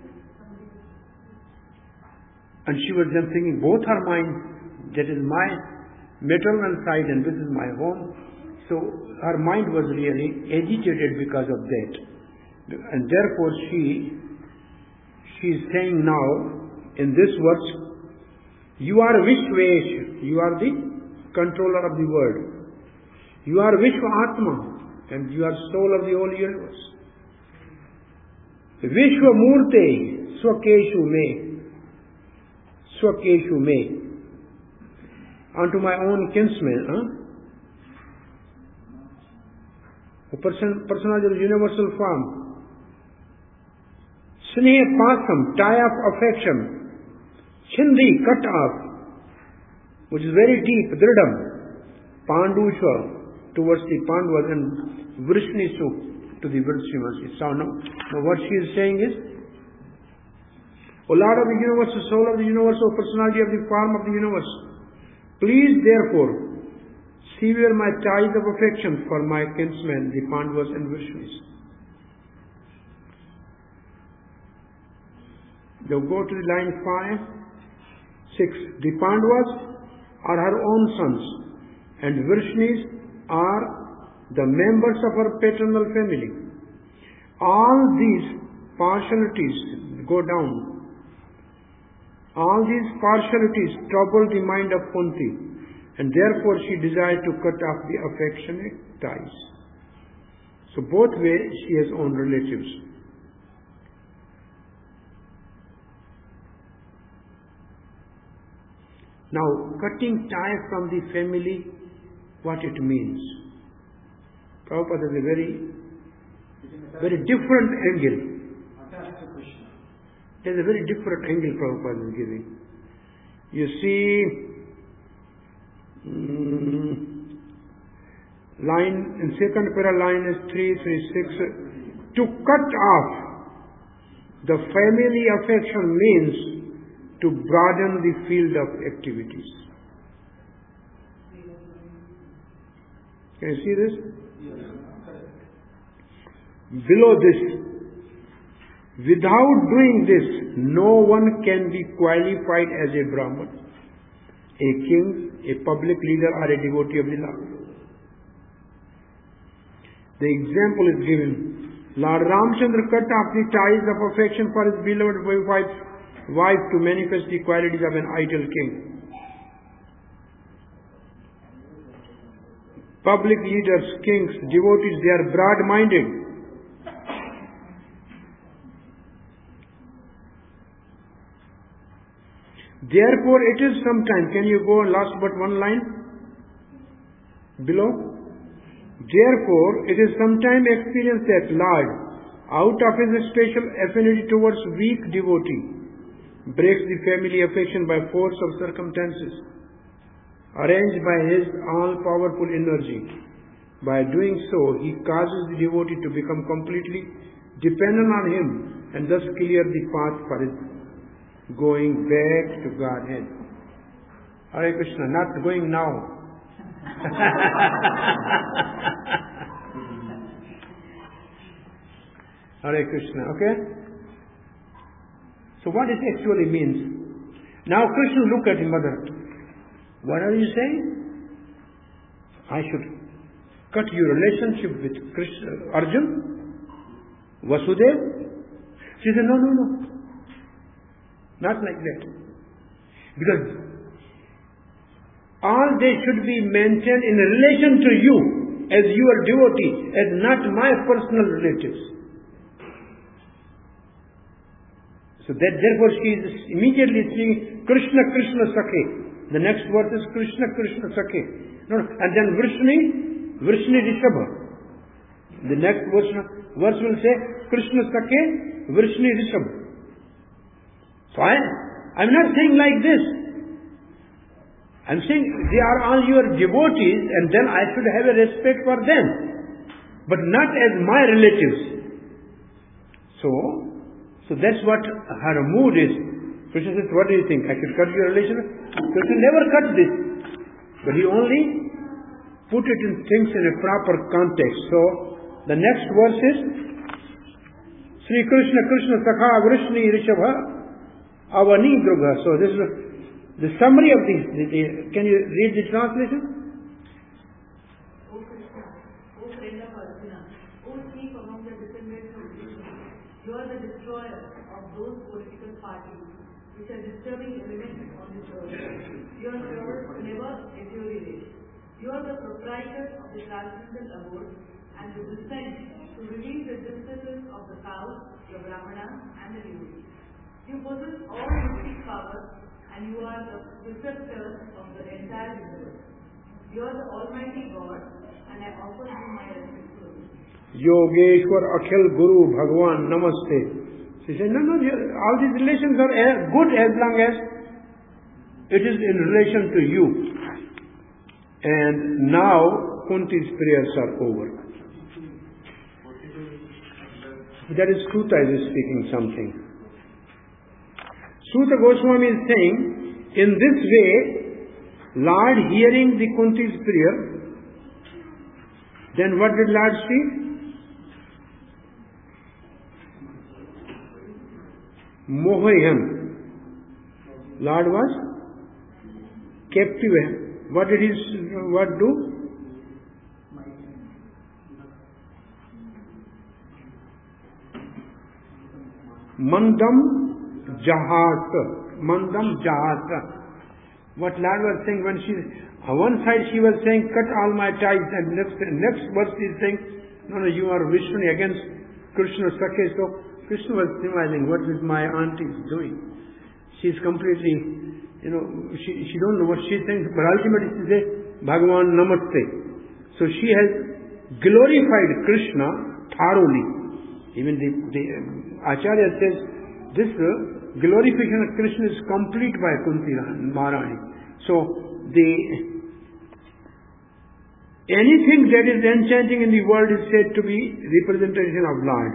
and she was then thinking, both her mind, that is my maternal side and this is my home. So her mind was really agitated because of that. And therefore she is saying now, in this verse, you are Vishvesh, you are the controller of the world. You are Vishva-Atma, and you are soul of the whole universe. Vishva-Murte, Swakeshu me. Unto my own kinsman, a personage of universal form. Sneha pasam, tie of affection. Chindi, cut off, which is very deep, Dridam. Pandusha, towards the Pandavas, and Vrishnisu to the Vrishnimas. So now what she is saying is, O Lord of the universe, the soul of the universe, O personality of the form of the universe, please therefore sever my ties of affection for my kinsmen, the Pandavas and Vrishnis. Now go to the line 6. The Pandavas are her own sons, and Vrishnis are the members of her paternal family. All these partialities go down. All these partialities trouble the mind of Kunti, and therefore she desired to cut off the affectionate ties. So both ways she has own relatives. Now, cutting ties from the family, what it means. Prabhupada has a very different angle. There's a very different angle Prabhupada is giving. You see, line in second para, line is 336. To cut off the family affection means to broaden the field of activities. Can you see this? Below this, without doing this, no one can be qualified as a Brahman, a king, a public leader, or a devotee of the Lord. The example is given. Lord Ramchandra cut off the ties of affection for his beloved wife to manifest the qualities of an ideal king. Public leaders, kings, devotees, they are broad-minded. Therefore, it is sometime. Can you go last but one line below? Therefore, it is sometime experienced that Lord, out of his special affinity towards weak devotee, breaks the family affection by force of circumstances, arranged by his all-powerful energy. By doing so, he causes the devotee to become completely dependent on him and thus clear the path for his going back to Godhead. Hare Krishna, not going now. Hare Krishna, okay? So what it actually means? Now Krishna look at his mother. What are you saying? I should cut your relationship with Krishna, Arjun, Vasudev? She said, no. Not like that. Because all they should be maintained in relation to you as your devotee, as not my personal relatives. So that therefore she is immediately saying Krishna Krishna Sakhe. The next verse is Krishna Krishna Sakhe. No, and then Vrishni Rishabha. The next verse will say Krishna Sakhe Vrishni Rishabha. So I'm not saying like this. I'm saying they are all your devotees, and then I should have a respect for them, but not as my relatives. So that's what her mood is. Krishna says, what do you think? I should cut your relation? Krishna never cut this, but he only put it in things in a proper context. So the next verse is Sri Krishna Krishna Sakha Vrishni Rishabha Avani Drugha. So this is the summary of these. Can you read the translation? O Krishna, O friend of Arjuna, O chief among the descendants of Vishnu, you are the destroyer of those political parties which are disturbing elements on this earth. You are sure never deteriorate. You are the proprietor of the transcendental abode and the descent to reveal the distances of the cows, the brahmanas, and the devotees. You possess all mystic power, and you are the preceptor of the entire universe. You are the Almighty God, and I offer you my respectful obedience. Yogeshwar Akhil Guru Bhagwan Namaste. She said, no, all these relations are good as long as it is in relation to you. And now Kunti's prayers are over. That is Suta is speaking something. Suta Goswami is saying, in this way, Lord hearing the Kunti's prayer, then what did Lord speak? Mohayam. Lord was captive. What did he do? Mandam Jahasa. Mandam Jahasa. What Lord was saying when on one side she was saying, cut all my ties, and next verse she is saying, no, you are Vishnu against Krishna Sakhe. So Krishna was smiling, what is my auntie doing? She is completely, she don't know what she is saying, but ultimately she says, Bhagavan Namaste. So she has glorified Krishna thoroughly. Even the Acharya says, this glorification of Krishna is complete by Kunti Maharani. So anything that is enchanting in the world is said to be representation of Lord.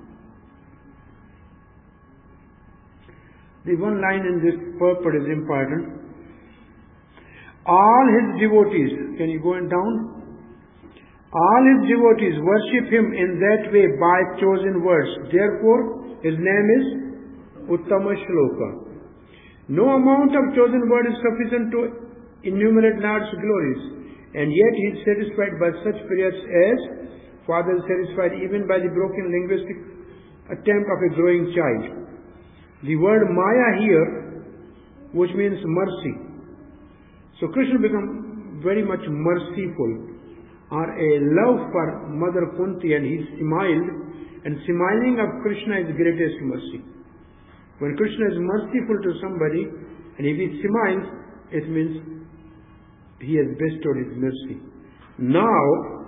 The one line in this purport is important. All his devotees, can you go down? All his devotees worship him in that way by chosen words. Therefore, his name is Uttama Shloka. No amount of chosen word is sufficient to enumerate Lord's glories, and yet he is satisfied by such prayers as Father is satisfied even by the broken linguistic attempt of a growing child. The word Maya here, which means mercy. So Krishna became very much merciful, or a love for Mother Kunti, and he smiled, and smiling of Krishna is greatest mercy. When Krishna is merciful to somebody, and if he smiles, it means he has bestowed his mercy. Now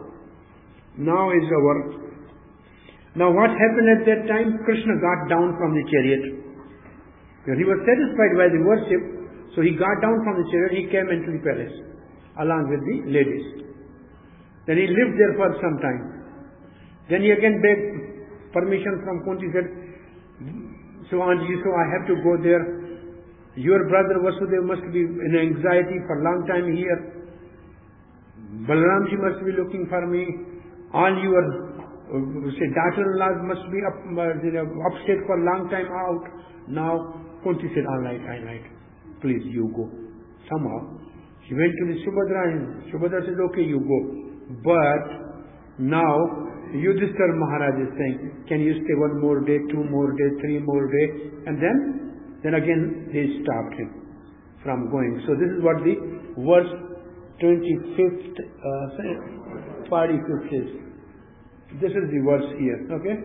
what happened at that time? Krishna got down from the chariot. When he was satisfied by the worship, so he got down from the chariot, he came into the palace, along with the ladies. Then he lived there for some time. Then he again begged permission from Kunti, said, so I have to go there. Your brother Vasudeva must be in anxiety for a long time here. Balaramji must be looking for me. All your daughter-in-laws must be upset for a long time out. Now Kunti said, all right, please you go. Somehow she went to the Subhadra, and Subhadra said, okay, you go. But now Yudhishthira Maharaj is saying, can you stay one more day, 2 more days, 3 more days? And then again they stopped him from going. So this is what the verse 25th, 45th is. This is the verse here, okay?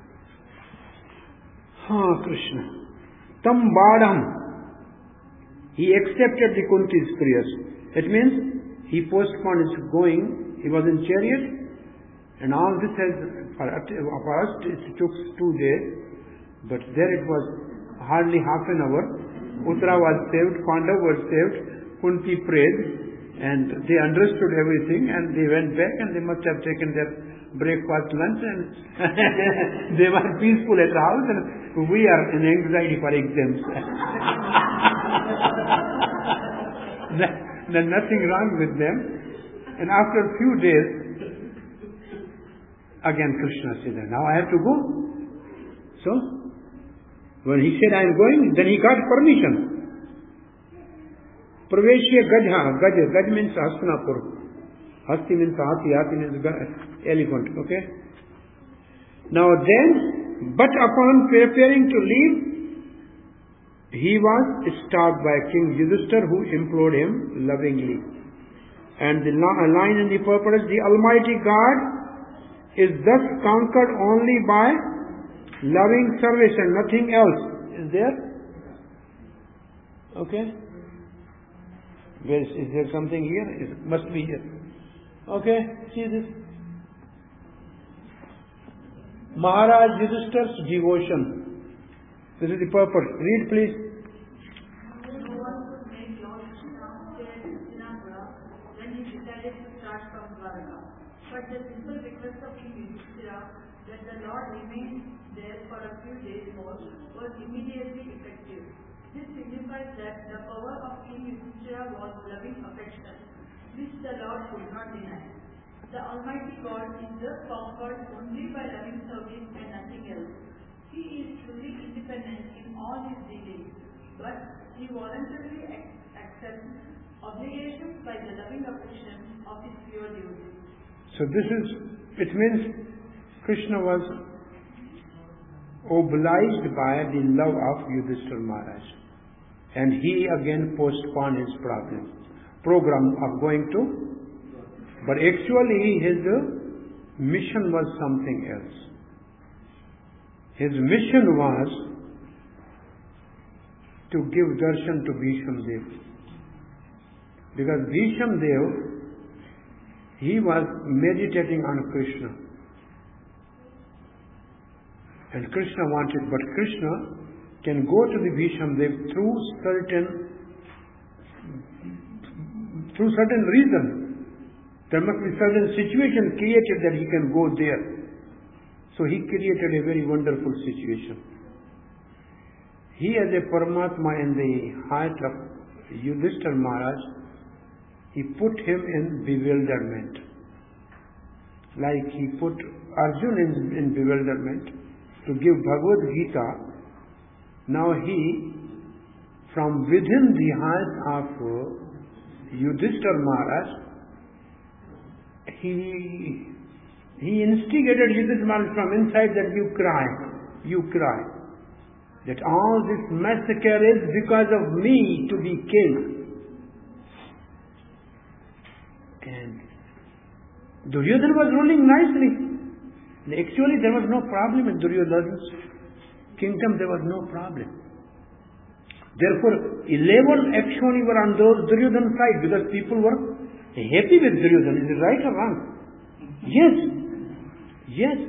Krishna. Tam Badam. He accepted the Kunti's prayers. It means he postponed his going. He was in chariot, and all this has, for us, it took 2 days, but there it was hardly half an hour. Uttara was saved, Pandava was saved, Kunti prayed, and they understood everything, and they went back, and they must have taken their breakfast, lunch, and they were peaceful at the house, and we are in anxiety for exams. There's nothing wrong with them. And after a few days, again Krishna said, now I have to go. So, when he said I am going, then he got permission. Praveshya Gajha. Gaj means Hastinapur. Hasti means Hati. Hati means elephant. Okay? Now then, but upon preparing to leave, he was stopped by King Yudhishthira, who implored him lovingly. And the line in the purport is, the Almighty God is thus conquered only by loving service and nothing else. Is there? Okay? Is there something here? It must be here. Okay, see this. Maharaj Yudhishthira's devotion. This is the purpose. Read please. No one could make Lord Krishna stay at Hastinapura when he decided to start from Dwarka. But the simple request of King Yudhishthira that the Lord remain there for a few days more was immediately effective. This signifies that the power of King Yudhishthira was loving affection, which the Lord could not deny. The Almighty God is thus conquered only by loving service and nothing else. He is truly independent in all his dealings, but he voluntarily accepts obligations by the loving affection of his pure devotees. So it means Krishna was obliged by the love of Yudhishthira Maharaj. And he again postponed his program of going to, but actually his mission was something else. His mission was to give darshan to Bhishma Dev. Because Bhishma Dev, he was meditating on Krishna. And Krishna wanted, but Krishna can go to the Bhishma Dev through certain reason. There must be certain situation created that he can go there. So he created a very wonderful situation. He as a Paramatma in the heart of Yudhishthira Maharaj, he put him in bewilderment. Like he put Arjuna in bewilderment to give Bhagavad Gita. Now he, from within the heart of Yudhishthira Maharaj, he instigated Yudhishthira Maharaj from inside that you cry. That all this massacre is because of me to be king. And Duryodhana was ruling nicely. Actually there was no problem in Duryodhana's kingdom, there was no problem. Therefore 11 actually were on Duryodhana's side because people were happy with Duryodhana. Is it right or wrong? Yes.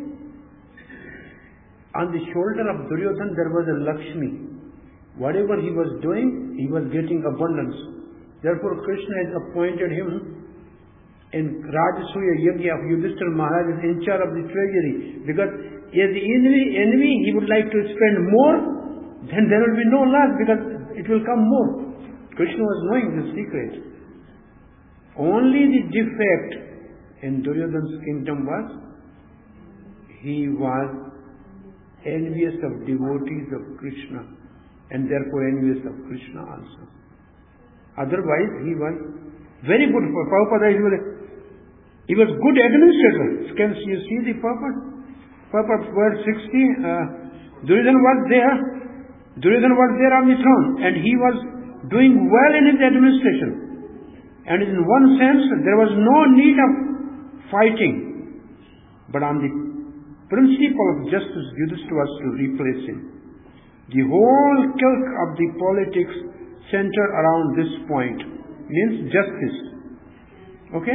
On the shoulder of Duryodhana there was a Lakshmi. Whatever he was doing, he was getting abundance. Therefore Krishna has appointed him in Rajasuya Yajna of Yudhishthira Maharaj as in charge of the treasury. Because as the enemy, he would like to spend more, then there will be no loss because it will come more. Krishna was knowing the secret. Only the defect in Duryodhana's kingdom was he was envious of devotees of Krishna and therefore envious of Krishna also. Otherwise he was very good. Prabhupada, he was good administrator. Can you see the purpose? Purpose verse 60. Duryodhana was there. Duryodhana was there on the throne and he was doing well in his administration. And in one sense, there was no need of fighting. But on the principle of justice, Yudhishthira was to replace him. The whole kilk of the politics centered around this point. Means justice. Okay?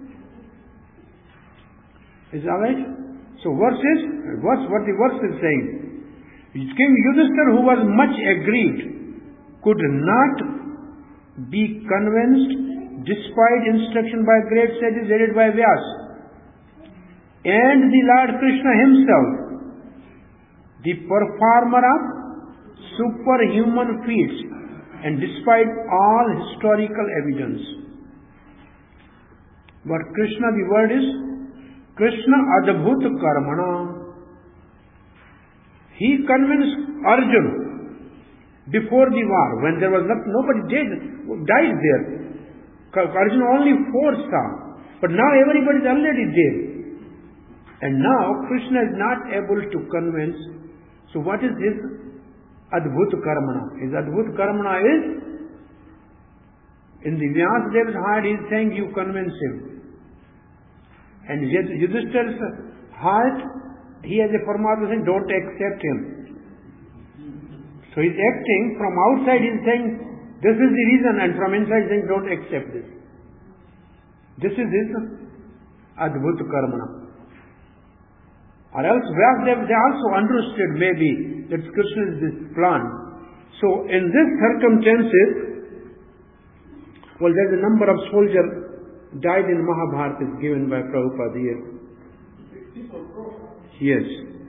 Is that right? So what the verse is saying. King Yudhishthira, who was much aggrieved, could not be convinced despite instruction by great sages headed by Vyasa. And the Lord Krishna himself, the performer of superhuman feats, and despite all historical evidence. But Krishna, the word is Krishna Adbhut Karmana. He convinced Arjuna before the war, when there was nobody died there. Arjuna only 4 saw, but now everybody is already dead. And now Krishna is not able to convince. So what is his Adbhut Karmana? His Adbhut Karmana is, in the Vyasadev's heart, he is saying, you convince him. And Yudhishthira's heart, he has a Paramatma saying, don't accept him. So he is acting, from outside he is saying, this is the reason, and from inside saying, don't accept this. This is his Adbhut Karmana. Or else Vyasadeva, they also understood maybe that Krishna is this plan. So in this circumstances, well, there's a number of soldiers died in Mahabharata is given by Prabhupada here. Yes.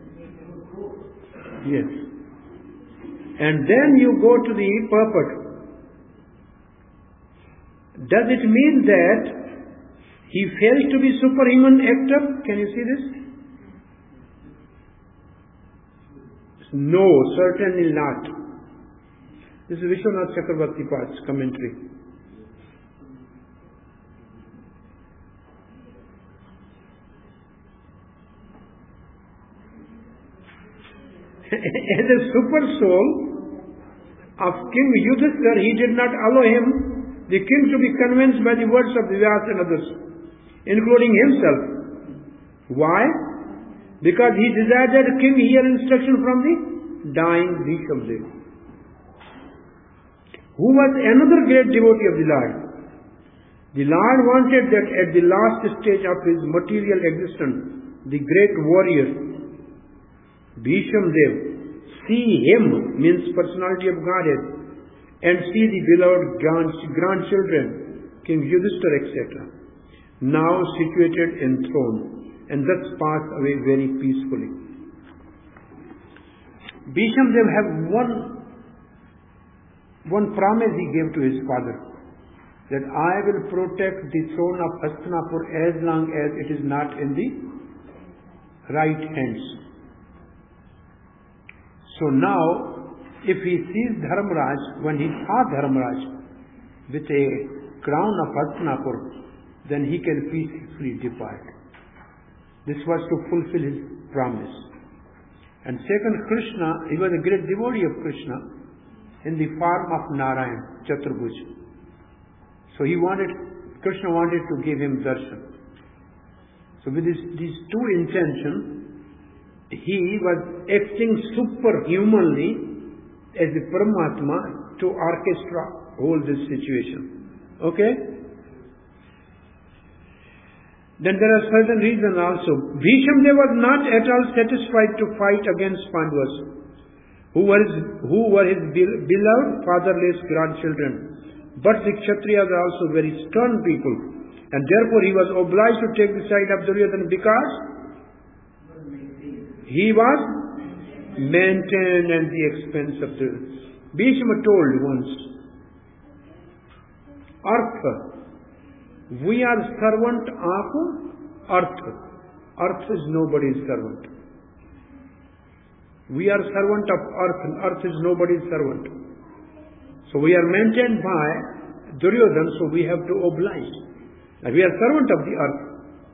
Yes. And then you go to the purport. Does it mean that he failed to be superhuman actor? Can you see this? No, certainly not. This is Vishwanath Chakravarti Pad's commentary. As a super soul of King Yudhishthira, he did not allow him, the king, to be convinced by the words of Vyasa and others, including himself. Why? Because he desired that the king hear instruction from the dying Bhishamdev, who was another great devotee of the Lord. The Lord wanted that at the last stage of his material existence, the great warrior, Bhishamdev, see him, means personality of Godhead, and see the beloved grandchildren, King Yudhishthira, etc., now situated enthroned, and thus pass away very peacefully. Bhishamdev have one promise he gave to his father, that I will protect the throne of Hastinapur as long as it is not in the right hands. So now, if he sees Dharmaraj, when he saw Dharmaraj with a crown of Hastinapur, then he can peacefully depart. This was to fulfill his promise. And second, Krishna, he was a great devotee of Krishna in the form of Narayan, Chaturbuj. So Krishna wanted to give him darshan. So with these two intentions, he was acting superhumanly as a Paramatma to orchestra all this situation. Okay? Then there are certain reasons also. Bhishamdev was not at all satisfied to fight against Pandavas, who were his beloved fatherless grandchildren. But the Kshatriyas are also very stern people, and therefore he was obliged to take the side of Duryodhana because he was maintained at the expense of the... Bhishma told once, Artha, we are servant of earth. Earth is nobody's servant. We are servant of earth, and earth is nobody's servant. So we are maintained by Duryodhana, so we have to oblige. And we are servant of the earth.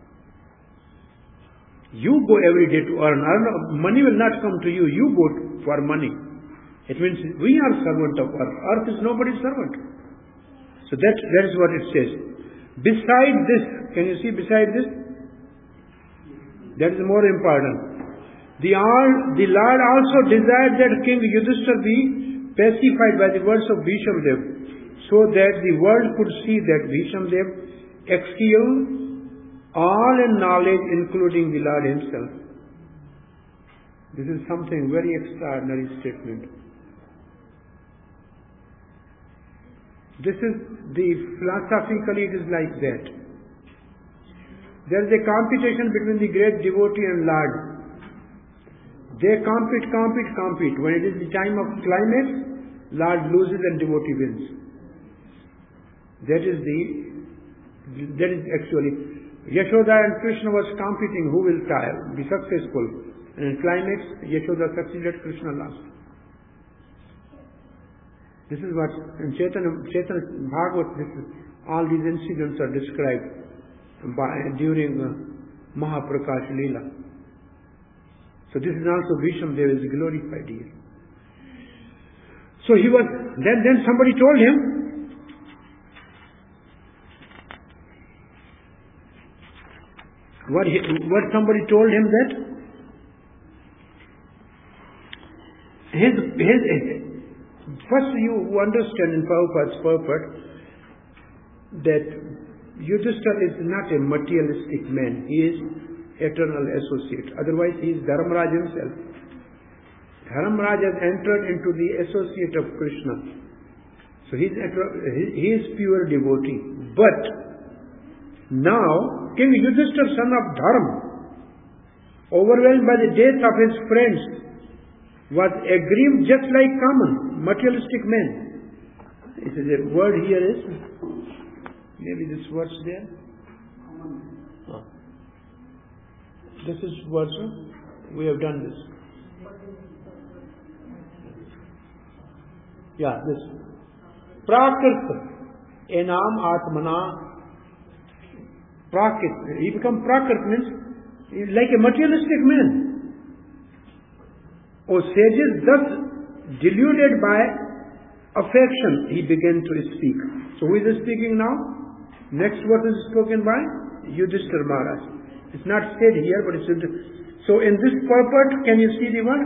You go every day to earn. Money will not come to you. You go for money. It means we are servant of earth. Earth is nobody's servant. So that is what it says. Beside this, can you see beside this? That is more important. The Lord also desired that King Yudhishthira be pacified by the words of Bhishamdev, so that the world could see that Bhishamdev excelled all in knowledge, including the Lord himself. This is something very extraordinary statement. This is philosophically it is like that. There is a competition between the great devotee and Lord. They compete. When it is the time of climax, Lord loses and devotee wins. That is actually, Yashoda and Krishna was competing who will be successful. And in climax, Yashoda succeeded, Krishna lost. This is what in Chaitanya Bhagavat, all these incidents are described during Mahaprakash Leela. So this is also Vishnu is glorified here. So he was, then somebody told him, what somebody told him that first you understand in Prabhupada's purport that Yudhishthira is not a materialistic man. He is eternal associate. Otherwise he is Dharmaraj himself. Dharmaraj has entered into the associate of Krishna. So he is pure devotee. But now King Yudhishthira, son of Dharma, overwhelmed by the death of his friends, was aggrieved just like common materialistic men. It is a word here is, maybe this word's there. This is words. We have done this. Yeah, this. Prakrit. Enam Atmana. Prakrit. He become Prakrit means like a materialistic man. O sages, thus deluded by affection, he began to speak. So who is speaking now? Next verse is spoken by Yudhishthira Maharaj. It's not said here, but it's in the... So in this purport, can you see the word?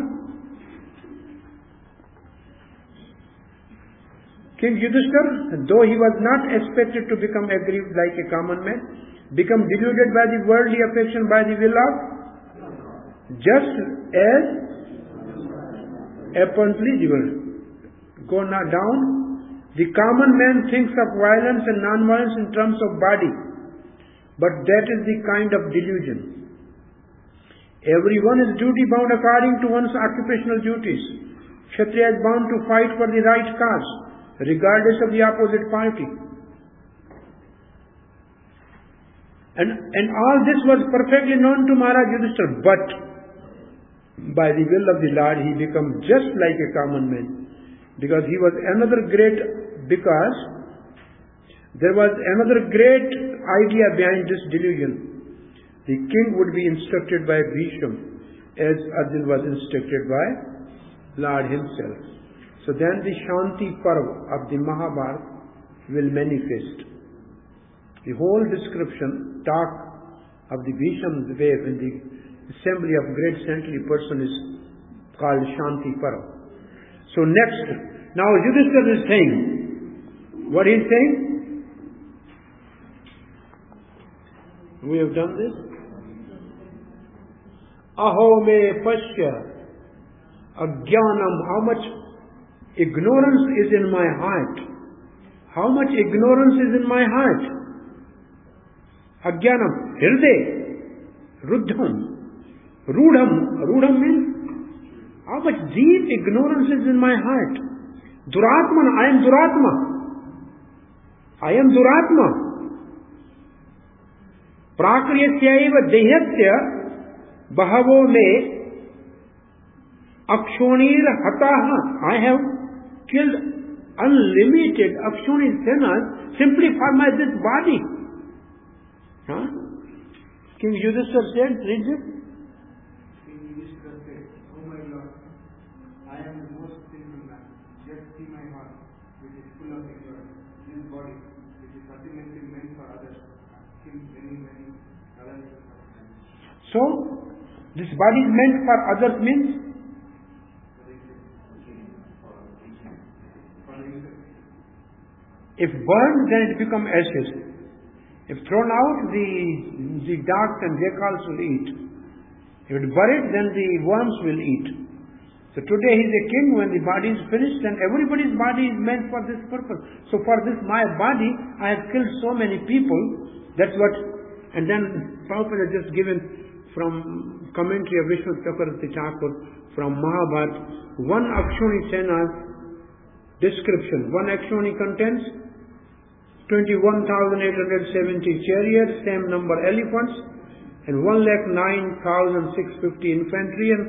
King Yudhishthira, though he was not expected to become aggrieved like a common man, become deluded by the worldly affection by the will of, just as apparently go now down. The common man thinks of violence and non-violence in terms of body, but that is the kind of delusion. Everyone is duty bound according to one's occupational duties. Kshatriya is bound to fight for the right cause, regardless of the opposite party. And all this was perfectly known to Maharaj Yudhishthira, but by the will of the Lord, he became just like a common man. Because there was another great idea behind this delusion. The king would be instructed by Bhishma, as Arjuna was instructed by Lord himself. So then the Shanti Parva of the Mahabharata will manifest. The whole description, talk of the Bhishma's way in the assembly of great saintly person is called Shanti Parva. So next, now Yudhishthira is saying, what he is saying? We have done this. Aho me pashya ajnanam. How much ignorance is in my heart. How much ignorance is in my heart. Ajnanam. Hirde. Ruddham. Rudham means how much deep ignorance is in my heart. Duratman, I am Duratma. Prakriyasya dehyasya bahavo me akshonir hataha. I have killed unlimited akshonir sinners simply for this body. King Yudhishthira said, read this. So, this body is meant for others means? If burned, then it becomes ashes. If thrown out, the dogs and jackals will eat. If it buried, then the worms will eat. So today he's a king. When the body is finished, then everybody's body is meant for this purpose. So for this my body, I have killed so many people. That's what. And then Prabhupada has just given from commentary of Vishnu Chakravarti Thakur from Mahabharata, one Akshoni Sena's description. One Akshoni contains 21,870 chariots, same number elephants, and 1,09,650 infantry and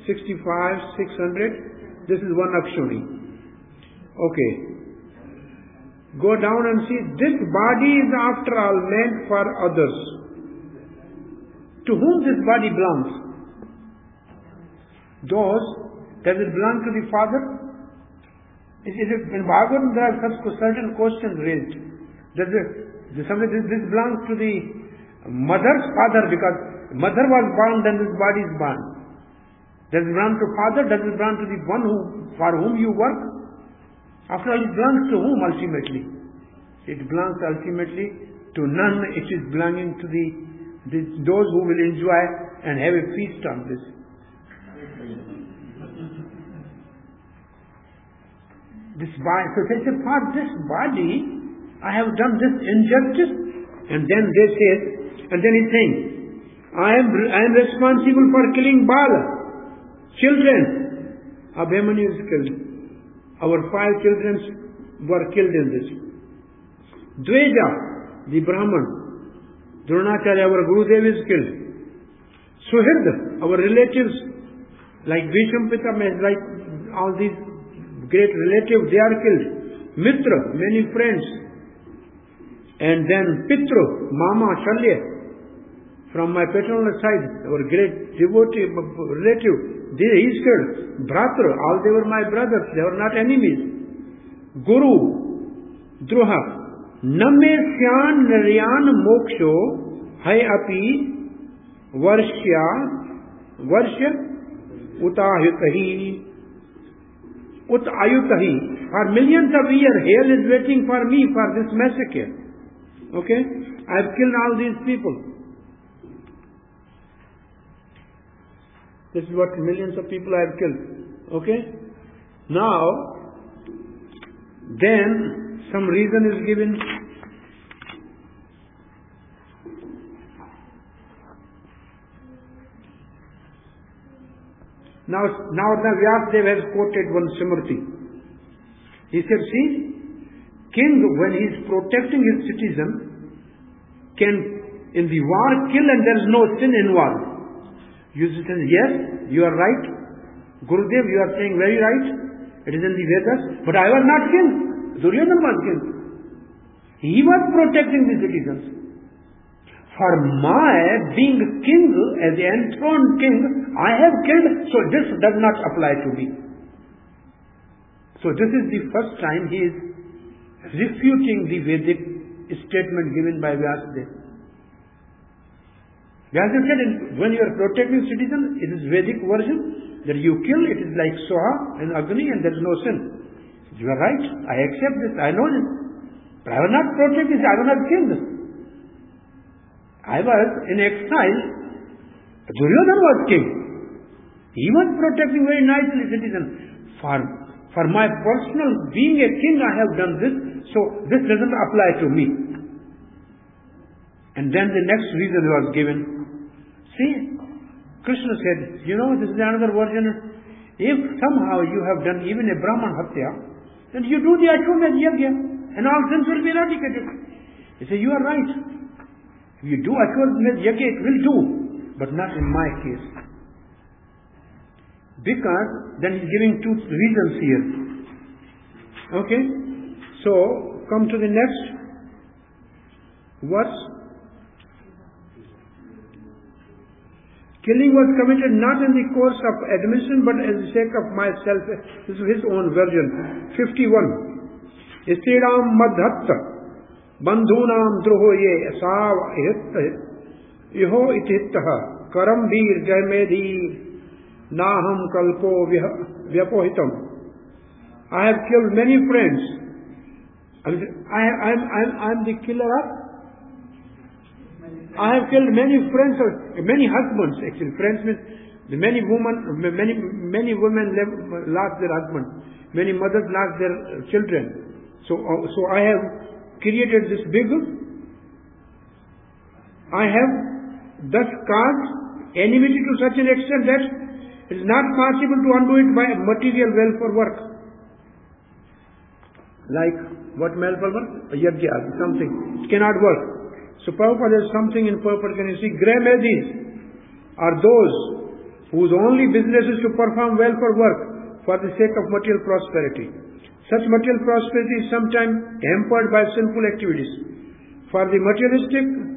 65,600. This is one Akshoni. Okay. Go down and see. This body is after all meant for others. To whom this body belongs? Does it belong to the father? In Bhagavatam there are such certain questions raised. This belongs to the mother's father, because mother was born, then this body is born. Does it belong to father? Does it belong to the one for whom you work? After all, it belongs to whom ultimately? It belongs ultimately to none. It is belonging to those who will enjoy and have a feast on this. This body, so they say, for this body, I have done this injustice. And then they say, and then he's saying, I am responsible for killing Bala, children. Abhimanyu is killed. Our 5 children were killed in this. Dveja, the Brahman. Dronacharya, our Gurudev, is killed. Suhirda, our relatives, like Vishampita, like all these great relatives, they are killed. Mitra, many friends. And then Pitru, Mama, Shalya, from my paternal side, our great devotee, relative, he is killed. Bhratra, all they were my brothers, they were not enemies. Guru, Druha, Name Syan Naryan Moksho, Hai Api, Varsha, Utahitahi, Utayutahi. For millions of years, hell is waiting for me for this massacre. Okay? I have killed all these people. This is what millions of people I have killed. Okay? Now, then some reason is given. Now the Vyasadeva has quoted one Simriti. He said, see, king, when he is protecting his citizen, can in the war kill and there is no sin involved. You say, yes, you are right. Gurudev, you are saying very right. It is in the Vedas. But I was not king. Duryodhana was king. He was protecting the citizens. For my being king, as the enthroned king, I have killed, so this does not apply to me. So this is the first time he is refuting the Vedic statement given by Vyasadeva. Vyasadeva said, when you are protecting citizen, it is Vedic version, that you kill, it is like Soha and Agni and there is no sin. You are right, I accept this, I know this. But I will not protect this, I will not kill this. I was in exile, Duryodhana was king. He was protecting very nicely citizens. For my personal being a king, I have done this, so this doesn't apply to me. And then the next reason was given. See, Krishna said, this is another version. If somehow you have done even a Brahman Hatya, then you do the Ashwamedh Yajna, and all sins will be eradicated. He said, you are right. If you do Ashwamedh Yajna, it will do, but not in my case. Because then he's giving 2 reasons here. Okay? So, come to the next verse. Killing was committed not in the course of admission, but as the sake of myself. This is his own version. 51. Istridam madhatta bandhunam druho ye asav iho itittaha karam bir jaymedhi naham kalpo vyapohitam. I have killed many friends. I'm the killer of. I have killed many friends, many husbands actually. Friends means Many women lost their husband. Many mothers lost their children. So I have created this big. I have thus caused enmity to such an extent that it is not possible to undo it by material wealth or work. Like what malpal work? A yajna, something. It cannot work. So Prabhupada has something in purport. Can you see? Grahmadis are those whose only business is to perform wealth or work for the sake of material prosperity. Such material prosperity is sometimes hampered by sinful activities. For the materialist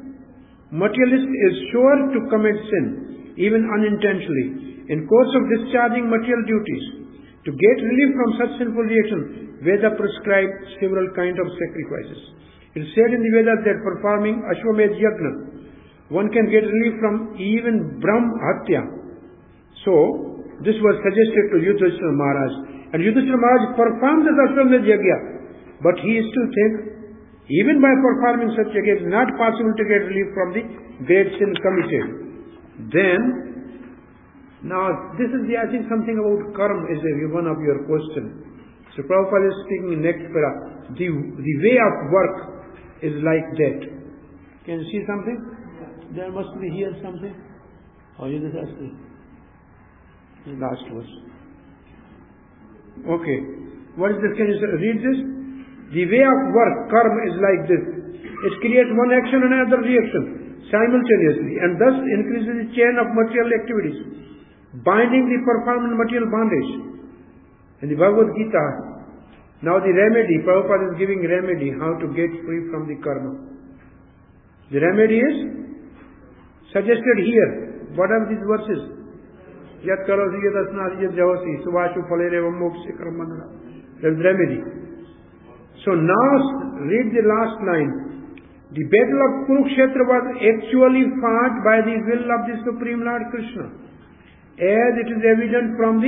is sure to commit sin, even unintentionally, in course of discharging material duties. To get relief from such sinful reactions, Veda prescribed several kinds of sacrifices. It is said in the Vedas that performing Ashwamedh Yajna, one can get relief from even Brahm Hatya. So, this was suggested to Yudhishthira Maharaj. And Yudhishthira Maharaj performed this Ashwamedh Yajna. But he still thinks, even by performing such yajna, it is not possible to get relief from the great sin committed. Then, now this is I think something about karma is one of your questions. So Prabhupada is speaking in next para. The way of work is like that. Can you see something? There must be here something. Or you just ask me. The last verse. Okay. What is this? Can you read this? The way of work, karma, is like this. It creates one action and another reaction simultaneously, and thus increases the chain of material activities, binding the performance material bondage. In the Bhagavad Gita, now the remedy, Prabhupada is giving remedy how to get free from the karma. The remedy is suggested here. What are these verses? Yat karosi yadasnadi yad javasi subhashu phalere vamokshi karmanara. That is remedy. So now read the last line. The battle of Kurukshetra was actually fought by the will of the Supreme Lord Krishna, as it is evident from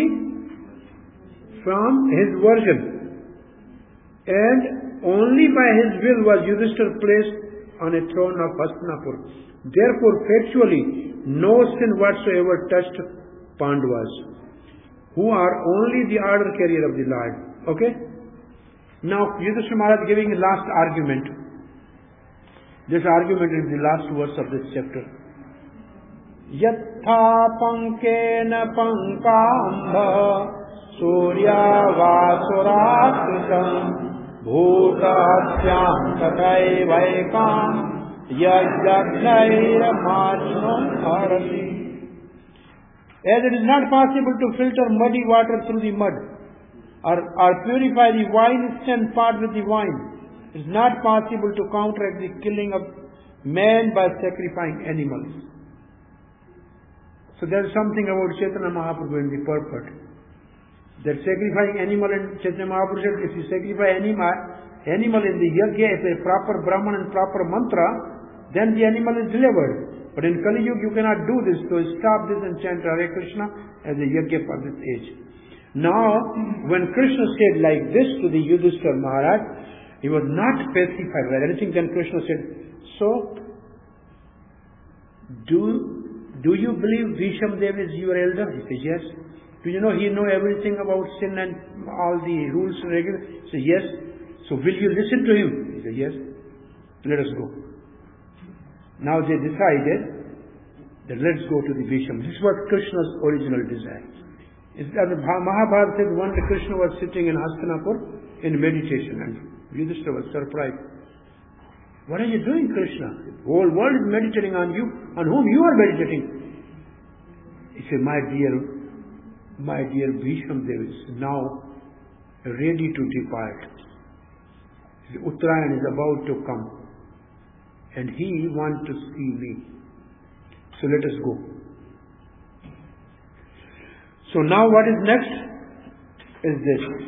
his version. And only by his will was Yudhishthira placed on a throne of Hastinapur. Therefore, factually, no sin whatsoever touched Pandavas, who are only the order carrier of the Lord. Okay? Now, Yudhishthira Maharaj giving a last argument. This argument is the last verse of this chapter. Yatha pankena pankamba surya vasuratritam bhutasyam tatai vaikam yajagnaira majnum harati. As it is not possible to filter muddy water through the mud, or purify the wine-stand pot with the wine, it is not possible to counteract the killing of man by sacrificing animals. So there is something about Chaitanya Mahaprabhu in the purport. That sacrificing animal in Chaitanya Mahaprabhu said, if you sacrifice animal in the yajna as a proper Brahman and proper mantra, then the animal is delivered. But in Kali Yuga you cannot do this, so stop this and chant Hare Krishna as a yajna for this age. Now, when Krishna said like this to the Yudhishthira Maharaj, he was not pacified by anything. Then Krishna said, so, do you believe Bhishamdev is your elder? He said, yes. Do you know he knows everything about sin and all the rules and regulations? He said, yes. So will you listen to him? He said, yes. Let us go. Now they decided that let's go to the Bhisham. This was Krishna's original desire. Mahabharata said one day Krishna was sitting in Hastinapur in meditation, and Yudhishthira was surprised. What are you doing, Krishna? The whole world is meditating on you, on whom you are meditating. He said, my dear Bhishamdev is now ready to depart. Uttarayan is about to come, and he wants to see me. So let us go. So now what is next is this.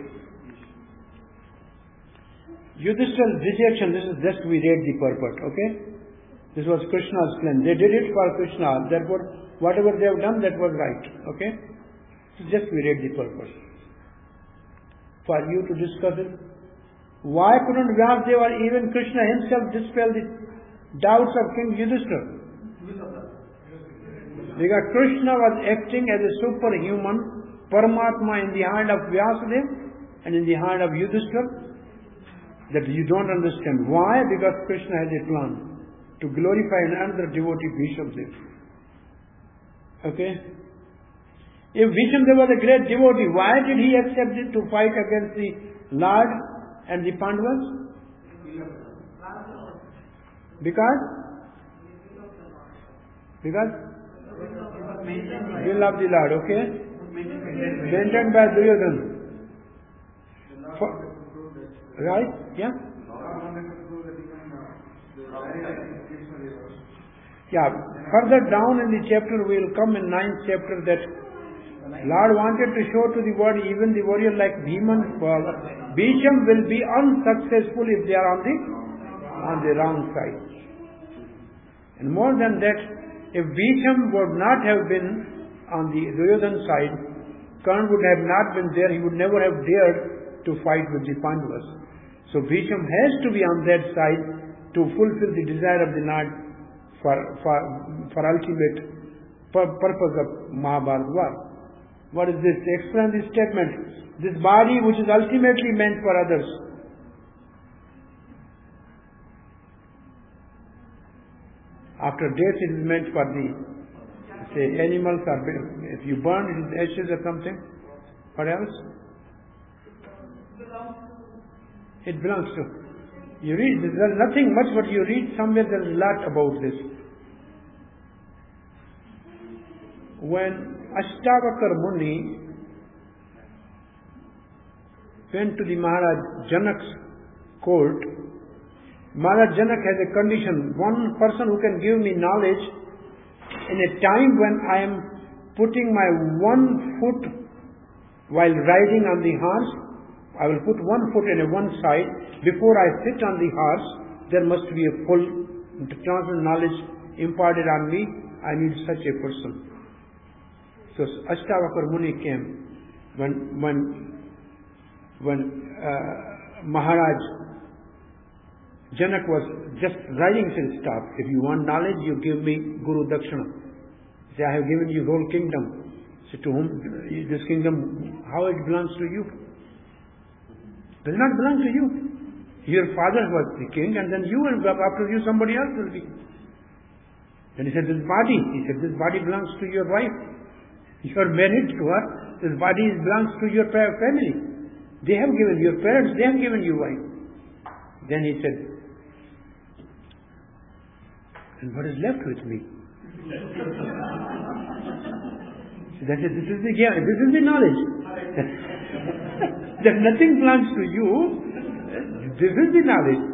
Yudhishthira's rejection, this is just we read the purport, okay? This was Krishna's plan. They did it for Krishna, therefore whatever they have done, that was right, okay? So just we read the purport. For you to discuss it. Why couldn't Vyasadeva or even Krishna himself dispel the doubts of King Yudhishthira? Because Krishna was acting as a superhuman Paramatma in the hand of Vyasadeva and in the hand of Yudhishthira. That you don't understand. Why? Because Krishna has a plan to glorify another devotee, Bhishmadeva. Okay? If Bhishmadeva was a great devotee, why did he accept it to fight against the Lord and the Pandavas? Because will of the Lord, okay? Maintained by Duryodhana. Right? Yeah? Yeah. Further down in the chapter, we will come in 9th chapter that Lord wanted to show to the world, even the warrior like Bhima, Bhisham will be unsuccessful if they are on the wrong side. And more than that, if Bhisham would not have been on the Duryodhana side, Karna would have not been there, he would never have dared to fight with the Pandavas. So Bhisham has to be on that side to fulfill the desire of the Lord for ultimate purpose of Mahabharata war. What is this? Explain this statement. This body which is ultimately meant for others. After death it is meant for the, say, animals, or if you burn it is ashes or something. What else? It belongs to. You read, there's nothing much, but you read somewhere there is a lot about this. When Ashtavakar Muni went to the Maharaj Janak's court, Maharaj Janak has a condition. One person who can give me knowledge in a time when I am putting my one foot while riding on the horse, I will put one foot in one side. Before I sit on the horse, there must be a full transcendental knowledge imparted on me. I need such a person. So Ashtavakar Muni came when Maharaj Janak was just riding his staff. If you want knowledge, you give me Guru Dakshina. Say, I have given you whole kingdom. Say, to whom this kingdom, how it belongs to you? Does not belong to you. Your father was the king, and then you will, after you, somebody else will be. Then he said, this body. He said, this body belongs to your wife. You are married to her. This body belongs to your family. They have given your parents. They have given you wife. Then he said, and what is left with me? So that is, this is the knowledge. That nothing belongs to you. This is the knowledge.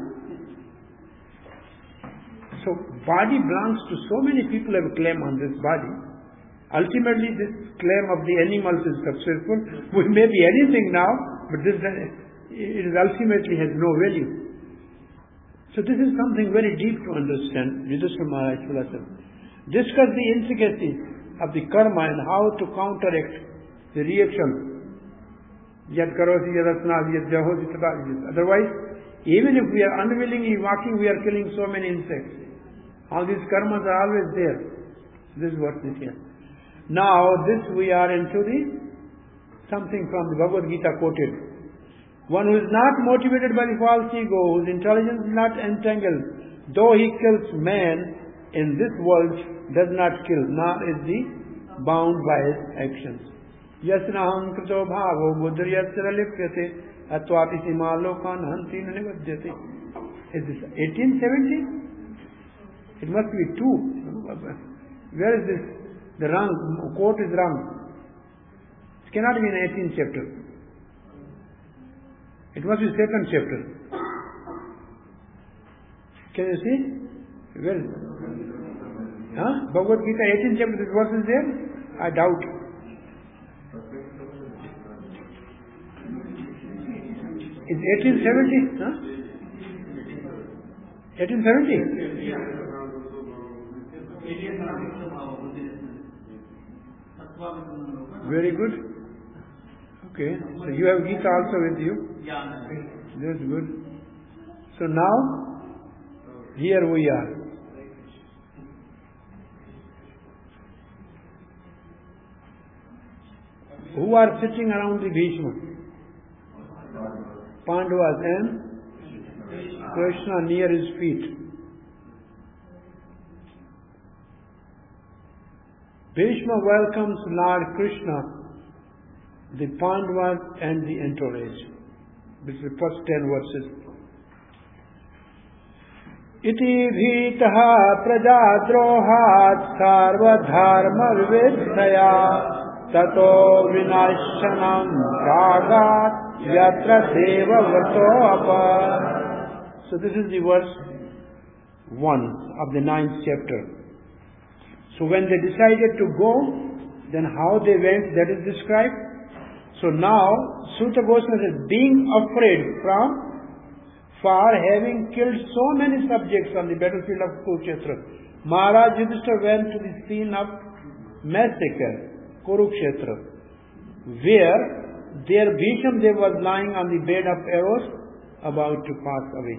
So body belongs to so many people have a claim on this body. Ultimately this claim of the animals is successful. We may be anything now, but it is ultimately has no value. So this is something very deep to understand. Yudhishthira Maharaj philosophy. Discuss the intricacies of the karma and how to counteract the reaction. Yad karosi yadatnavi yad jahosi tadajis. Otherwise, even if we are unwillingly walking, we are killing so many insects. All these karmas are always there. This is what is here. Now, this we are into the something from the Bhagavad Gita quoted. One who is not motivated by the false ego, whose intelligence is not entangled, though he kills man in this world, does not kill, nor is he bound by his actions. Yasnaham krito bhavo buddhyatsara lipyate atvapi simalokan hantina nivadyate. Is this 1870? It must be 2. Where is this? The wrong quote is wrong. It cannot be in 18th chapter. It must be 2nd chapter. Can you see? Where is it? Bhagavad Gita 18th chapter, this verse is there? I doubt. It's 1870? 1870? Very good. Okay. So you have Gita also with you? Yeah. That's good. So now, here we are. Who are sitting around the Bhishma? Pandavas and Krishna near his feet. Bhishma welcomes Lord Krishna, the Pandavas and the entourage. This is the first 10 verses. Iti bhitaha prajadrohat sarvadharma vivedhaya tato vinashanam ragat yatra deva vato apa. So this is the verse 1 of the 9th chapter. So when they decided to go, then how they went, that is described. So now, Suta Goswami says, being afraid for having killed so many subjects on the battlefield of Kurukshetra, Maharaj Yudhishthira went to the scene of massacre, Kurukshetra, where their Bhisham Dev was lying on the bed of arrows, about to pass away.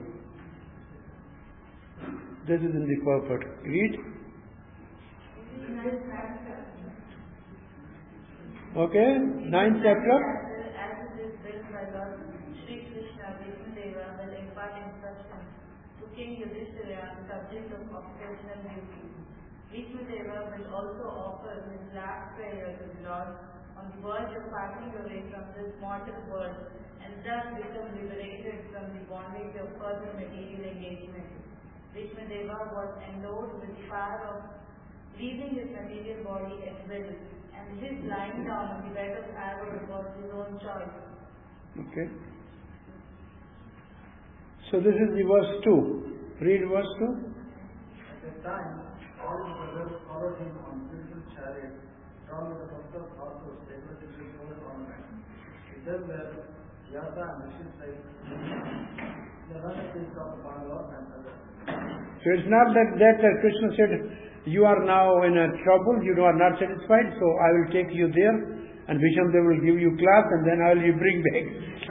This is in the purport. Read. Okay, 9th chapter. As it is built by Lord Sri Krishna, Vishnu Deva will impart instructions to King Yudhishthira on the subject of occupational duty. Vishnu Deva will also offer his last prayer to the Lord on the verge of passing away from this mortal world and thus become liberated from the bondage of further material engagement. Vishnu Deva was endowed with the power of leaving his material body at will, and his lying down on the bed of arrows was his own choice. Okay. So this is the verse 2. Read verse 2. At that time, all his brothers followed him on beautiful chariots, drawn with the host of horses decorated with gold ornaments. With them were Vyasa and Rishis, the relatives of Pandavas and others. So it's not that Krishna said, you are now in a trouble, you are not satisfied, so I will take you there, and Bhisham Dev will give you class, and then I will bring back.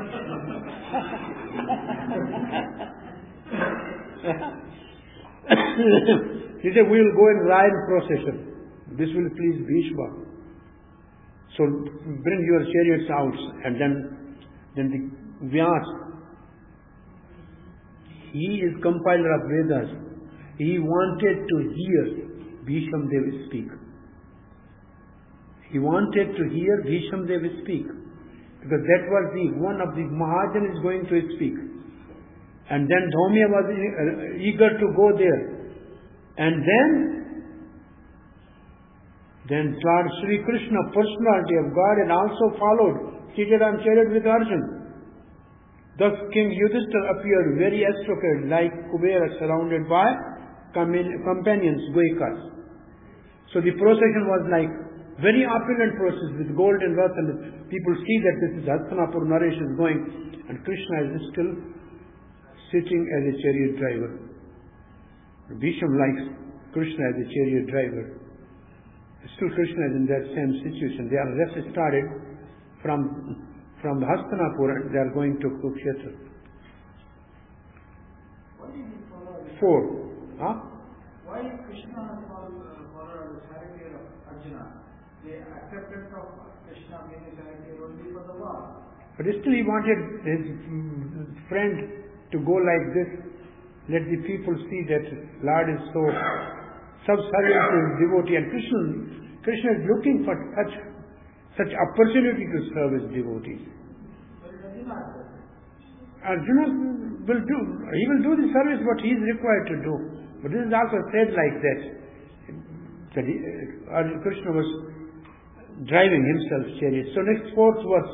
He said, we will go in Ryan procession. This will please Bhishma. So bring your chariots out, and then the Vyas, he is compiler of Vedas. He wanted to hear Bhisham Dev speak. He wanted to hear Bhisham Dev speak, because that was one of the Mahajan is going to speak. And then Dhaumya was eager to go there. And then Lord Sri Krishna, personality of God, and also followed, seated on chariot with Arjuna. Thus King Yudhishthira appeared very estrocated, like Kubera, surrounded by companions, Goikas. So the procession was like very opulent process with gold and earth, and people see that this is Hastinapur, Naresh is going, and Krishna is still sitting as a chariot driver. Bhisham likes Krishna as a chariot driver. Still Krishna is in that same situation. They are just started from Hastinapur, and they are going to Kurukshetra. 4. Huh? Why Krishna followed the charioteer of Arjuna? The acceptance of Krishna being a charioteer only for the war. But still he wanted his friend to go like this. Let the people see that Lord is so subservient to his devotee, and Krishna is looking for such opportunity to serve his devotees. Arjuna will do the service what he is required to do. But this is also said like that. Krishna was driving himself chariot. So next 4th verse.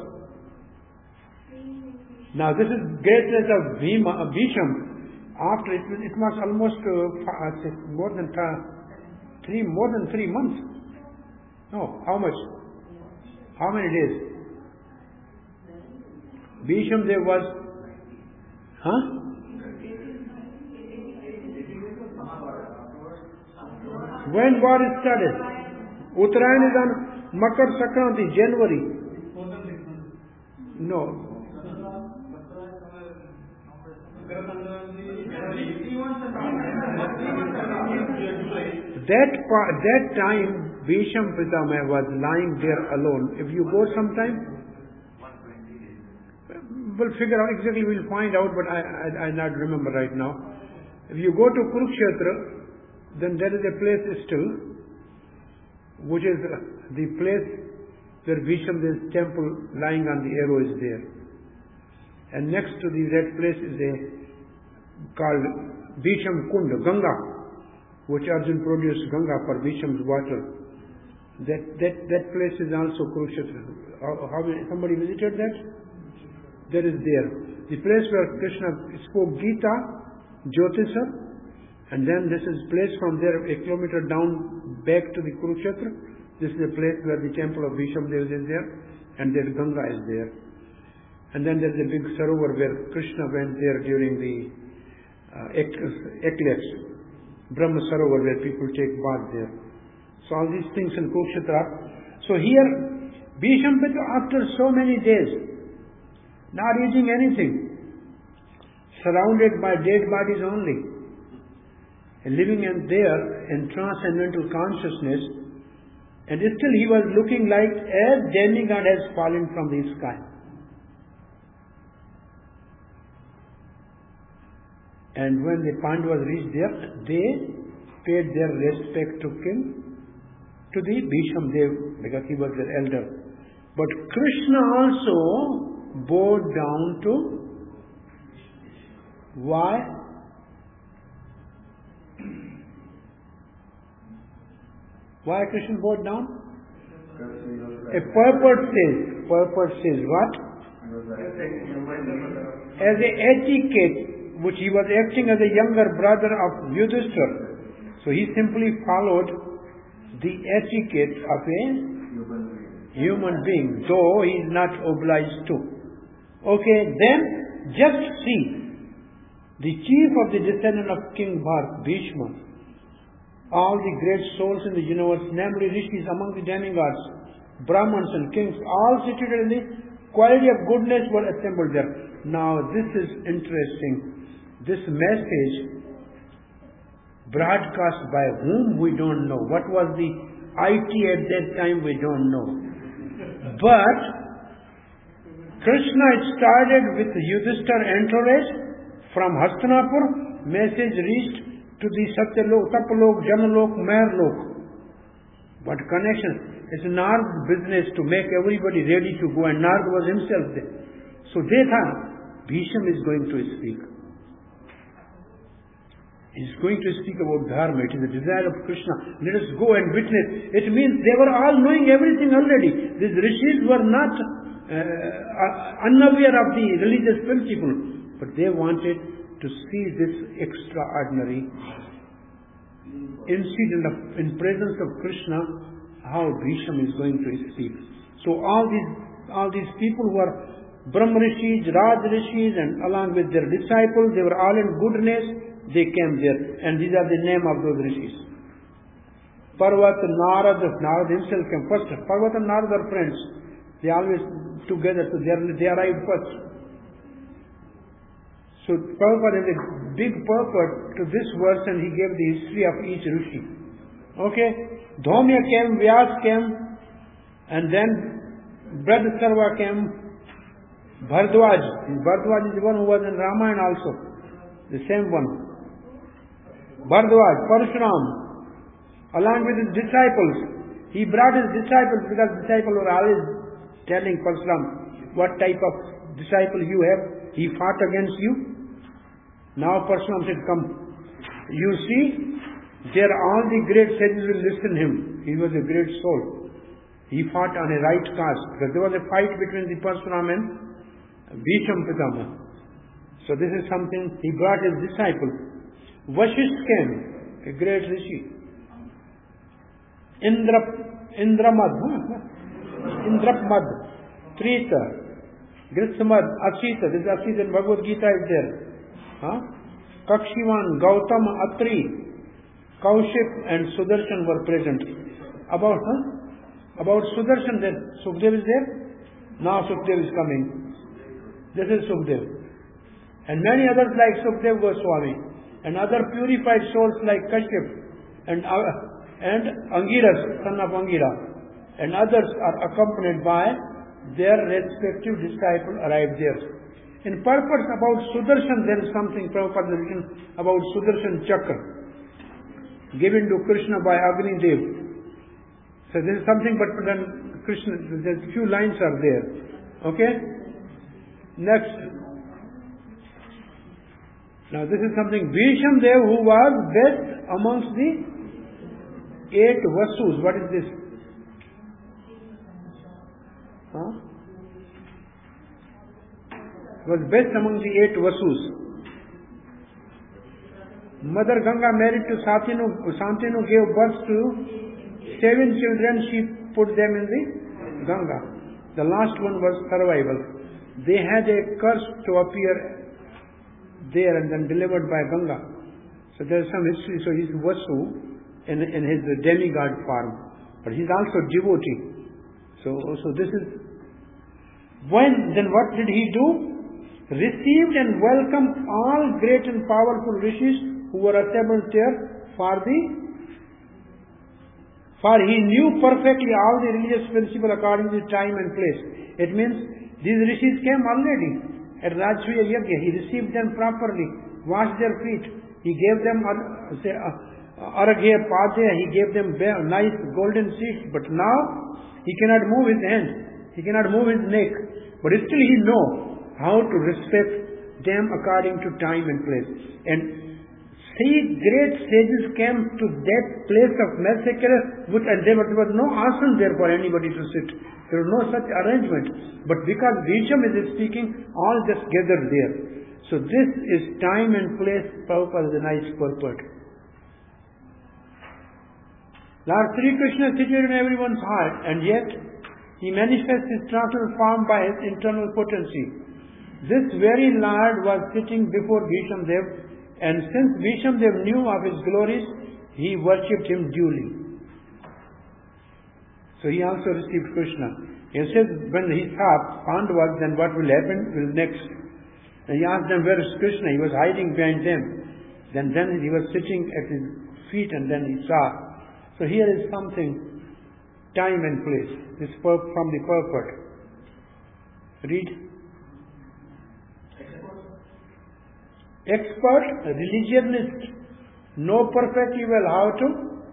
Now this is greatness of Bhisham. After it was almost more than 3 months. No, how much? How many days? Bhisham there was, when war is started? Uttarayan is on Makar Sankranti, January. No. that time, Bhisham Pitama was lying there alone. If you go sometime, we'll figure out exactly, we'll find out, but I not remember right now. If you go to Kurukshetra, then there is a place still, which is the place where Bhisham's temple lying on the arrow is there. And next to that place is called Bhisham Kund, Ganga, which Arjun produced Ganga for Bhisham's water. That place is also Kurukshetra. Somebody visited that? That is there. The place where Krishna spoke Gita, Jyotisar, and then this is place from there a kilometer down back to the Kurukshetra. This is the place where the temple of Bhishamdev is there, and that Ganga is there. And then there is a big sarovar where Krishna went there during the eclipse, Brahma Sarovar, where people take bath there. So all these things in Kurukshetra. So here, Bhisham, after so many days, not eating anything, surrounded by dead bodies only, and living in there in transcendental consciousness, and still he was looking like as demigod has fallen from the sky. And when the Pandavas reached there, they paid their respect to the Bhisham Dev, because he was their elder. But Krishna also bowed down to, why? Why Krishna bowed down? A purport says what? As a etiquette, which he was acting as a younger brother of Yudhishthira. So he simply followed the etiquette of a human being, though he is not obliged to. Okay, then just see, the chief of the descendant of King Bharat, Bhishma, all the great souls in the universe, namely rishis among the demigods, Brahmans and kings, all situated in the quality of goodness were assembled there. Now this is interesting. This message broadcast by whom we don't know. What was the IT at that time we don't know. But Krishna started with Yudhishthira entourage from Hastinapur. Message reached to the Satyalok, Tapalok, Jamalok, Mayorlok. What connection? It's Nard's business to make everybody ready to go, and Nard was himself there. So they thought Bhisham is going to speak. He's going to speak about Dharma. It is the desire of Krishna. Let us go and witness. It means they were all knowing everything already. These rishis were not unaware of the religious principle, but they wanted to see this extraordinary incident in presence of Krishna, how Bhisham is going to speak. So all these people who are Brahma Rishis, Raj Rishis, and along with their disciples, they were all in goodness. They came there, and these are the name of those rishis. Parvat, Narad himself came first. Parvat and Narad are friends. They always together, so they arrived first. So Prabhupada has a big purport to this verse, and he gave the history of each rishi. Okay? Dhaumya came, Vyas came, and then Brahmasarva came, Bhardwaj. Bhardwaj is the one who was in Ramayana also. The same one. Bhardwaj, Parshuram, along with his disciples. He brought his disciples because disciples were always telling Parshuram what type of disciple you have. He fought against you. Now Parshuram said, come. You see, there all the great sages will listen to him. He was a great soul. He fought on a right cause. Because there was a fight between the Parshuram and Bhisham Pitama. So this is something, he brought his disciples. Vashisht came, a great rishi. Indramad, Trita, Gritsamad, Asita. This Asita in Bhagavad Gita is there. Kakshivan, Gautama, Atri, Kaushik and Sudarshan were present. About Sudarshan then, Sukhdev is there? Now Sukhdev is coming. This is Sukhdev. And many others like Sukhdev Goswami. And other purified souls like Kashyap and and Angiras, son of Angira, and others are accompanied by their respective disciples arrived there. In purport about Sudarshan, there is something Prabhupada has written about Sudarshan Chakra, given to Krishna by Agni Dev. So this is something, but then Krishna, there's a few lines are there. Okay? Next. Now this is something, Bhisham Dev, who was best amongst the 8 Vasus. What is this? Huh? Was best among the 8 Vasus. Mother Ganga married to Santanu gave birth to 7 children. She put them in the Ganga. The last one was survival. They had a curse to appear there and then delivered by Ganga. So there is some history. So he is Vasu in his demigod form. But he is also devotee. So this is... Then what did he do? Received and welcomed all great and powerful rishis who were assembled there for he knew perfectly all the religious principles according to time and place. It means these rishis came already at Rajsuya Yajna. He received them properly, washed their feet. He gave them Aragya Padya, he gave them nice golden seats. But now he cannot move his hands, he cannot move his neck. But still he knows how to respect them according to time and place. And 3 great sages came to that place of massacre, and there was no asana there for anybody to sit. There was no such arrangement. But because Bhisham is speaking, all just gathered there. So this is time and place. Prabhupada is a nice purport. Lord Sri Krishna is situated in everyone's heart, and yet he manifests his total form by his internal potency. This very Lord was sitting before Bhisham Dev, and since Bhisham Dev knew of his glories, he worshipped him duly. So he also received Krishna. He says, when he saw Pandavas, then what will happen will next. And he asked them, where is Krishna? He was hiding behind them. Then he was sitting at his feet, and then he saw. So here is something, time and place. This is from the purport. Read. Expert, religionist, know perfectly well how to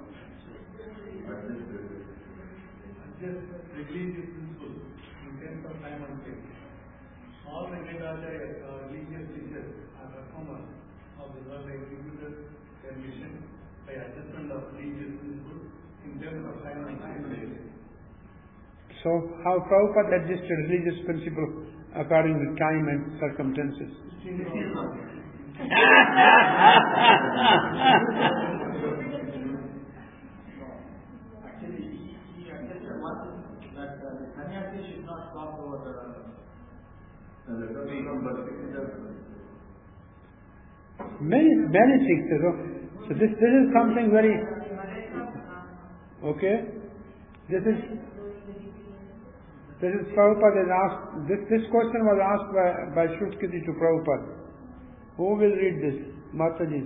religious principles in terms of time and place. All the religious teachers are reformers of the world, executed their mission by adjustment of religious principles in terms of time and place. So how Prabhupada adjusted religious principle according to time and circumstances? Actually, he accepted one that the sannyasi should not cross over many things. So this is something very okay. This is Prabhupada has asked. This question was asked by Shutkiti to Prabhupada. Who will read this? Mataji.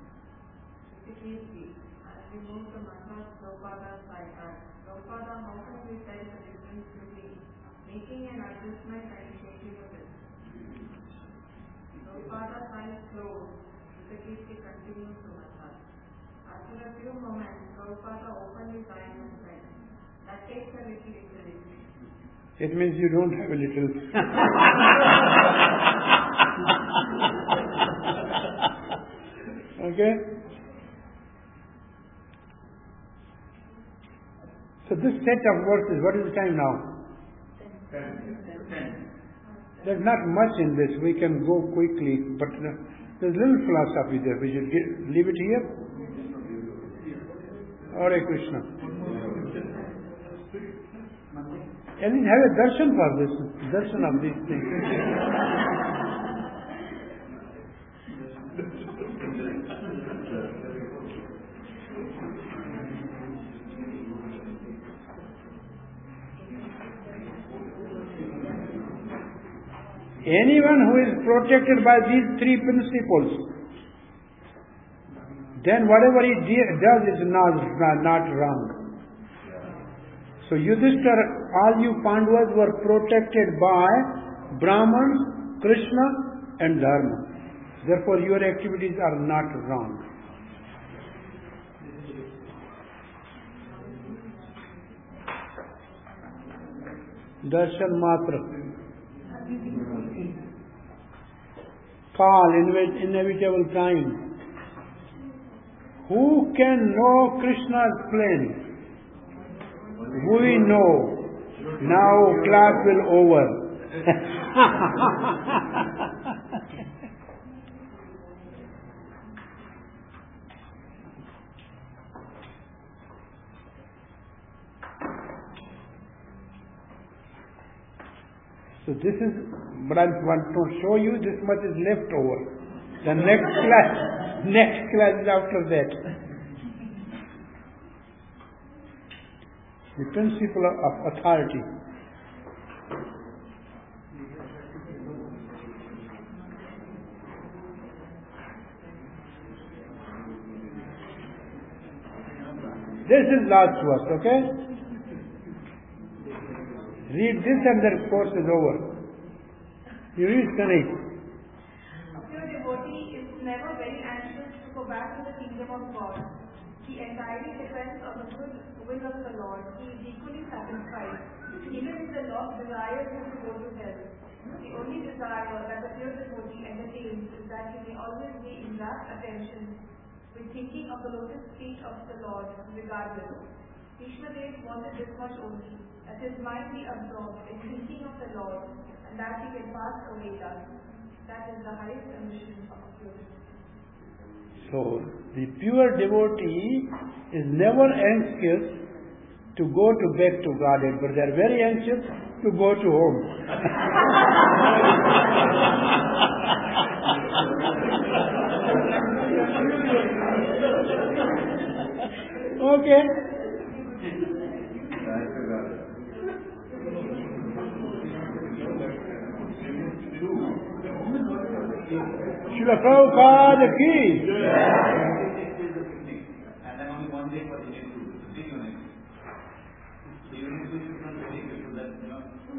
Making an adjustment and shaking of it. Prabhupada finds clothes, the Kirti continues to massage. After a few moments, Prabhupada opened his eyes and said, that takes a little eternity. It means you don't have a little. Okay? So this set of verses, what is the time now? 10. There's not much in this. We can go quickly, but there's little philosophy there. We should leave it here. Hare Krishna. And we have a darshan for this, darshan of these things. Anyone who is protected by these 3 principles then whatever he does is not wrong. So Yudhishthira, all you Pandavas were protected by Brahman, Krishna and Dharma. Therefore your activities are not wrong. Darshan Matra. Call, inevitable time. Who can know Krishna's plan? We know. Now class will over. So this is what I want to show you. This much is left over. The next class is after that. The principle of authority. This is last verse, okay? Read this and the course is over. You read Tanit. A pure devotee is never very anxious to go back to the kingdom of God. He entirely depends on the good will of the Lord. He is equally satisfied. Even if the Lord desires him to go to hell, the only desire that the pure devotee entertains is that he may always be in rapt attention with thinking of the lotus feet of the Lord regardless. Bhishmadev wanted this much only, that his mind be absorbed in thinking of the Lord and that he can pass away thus. That is the highest condition of a pure devotee. So, the pure devotee is never anxious to go back to Godhead, but they are very anxious to go to home. Okay. Srila Prabhupada ki. And then only one day for the next 3 units. The unit is very good so that,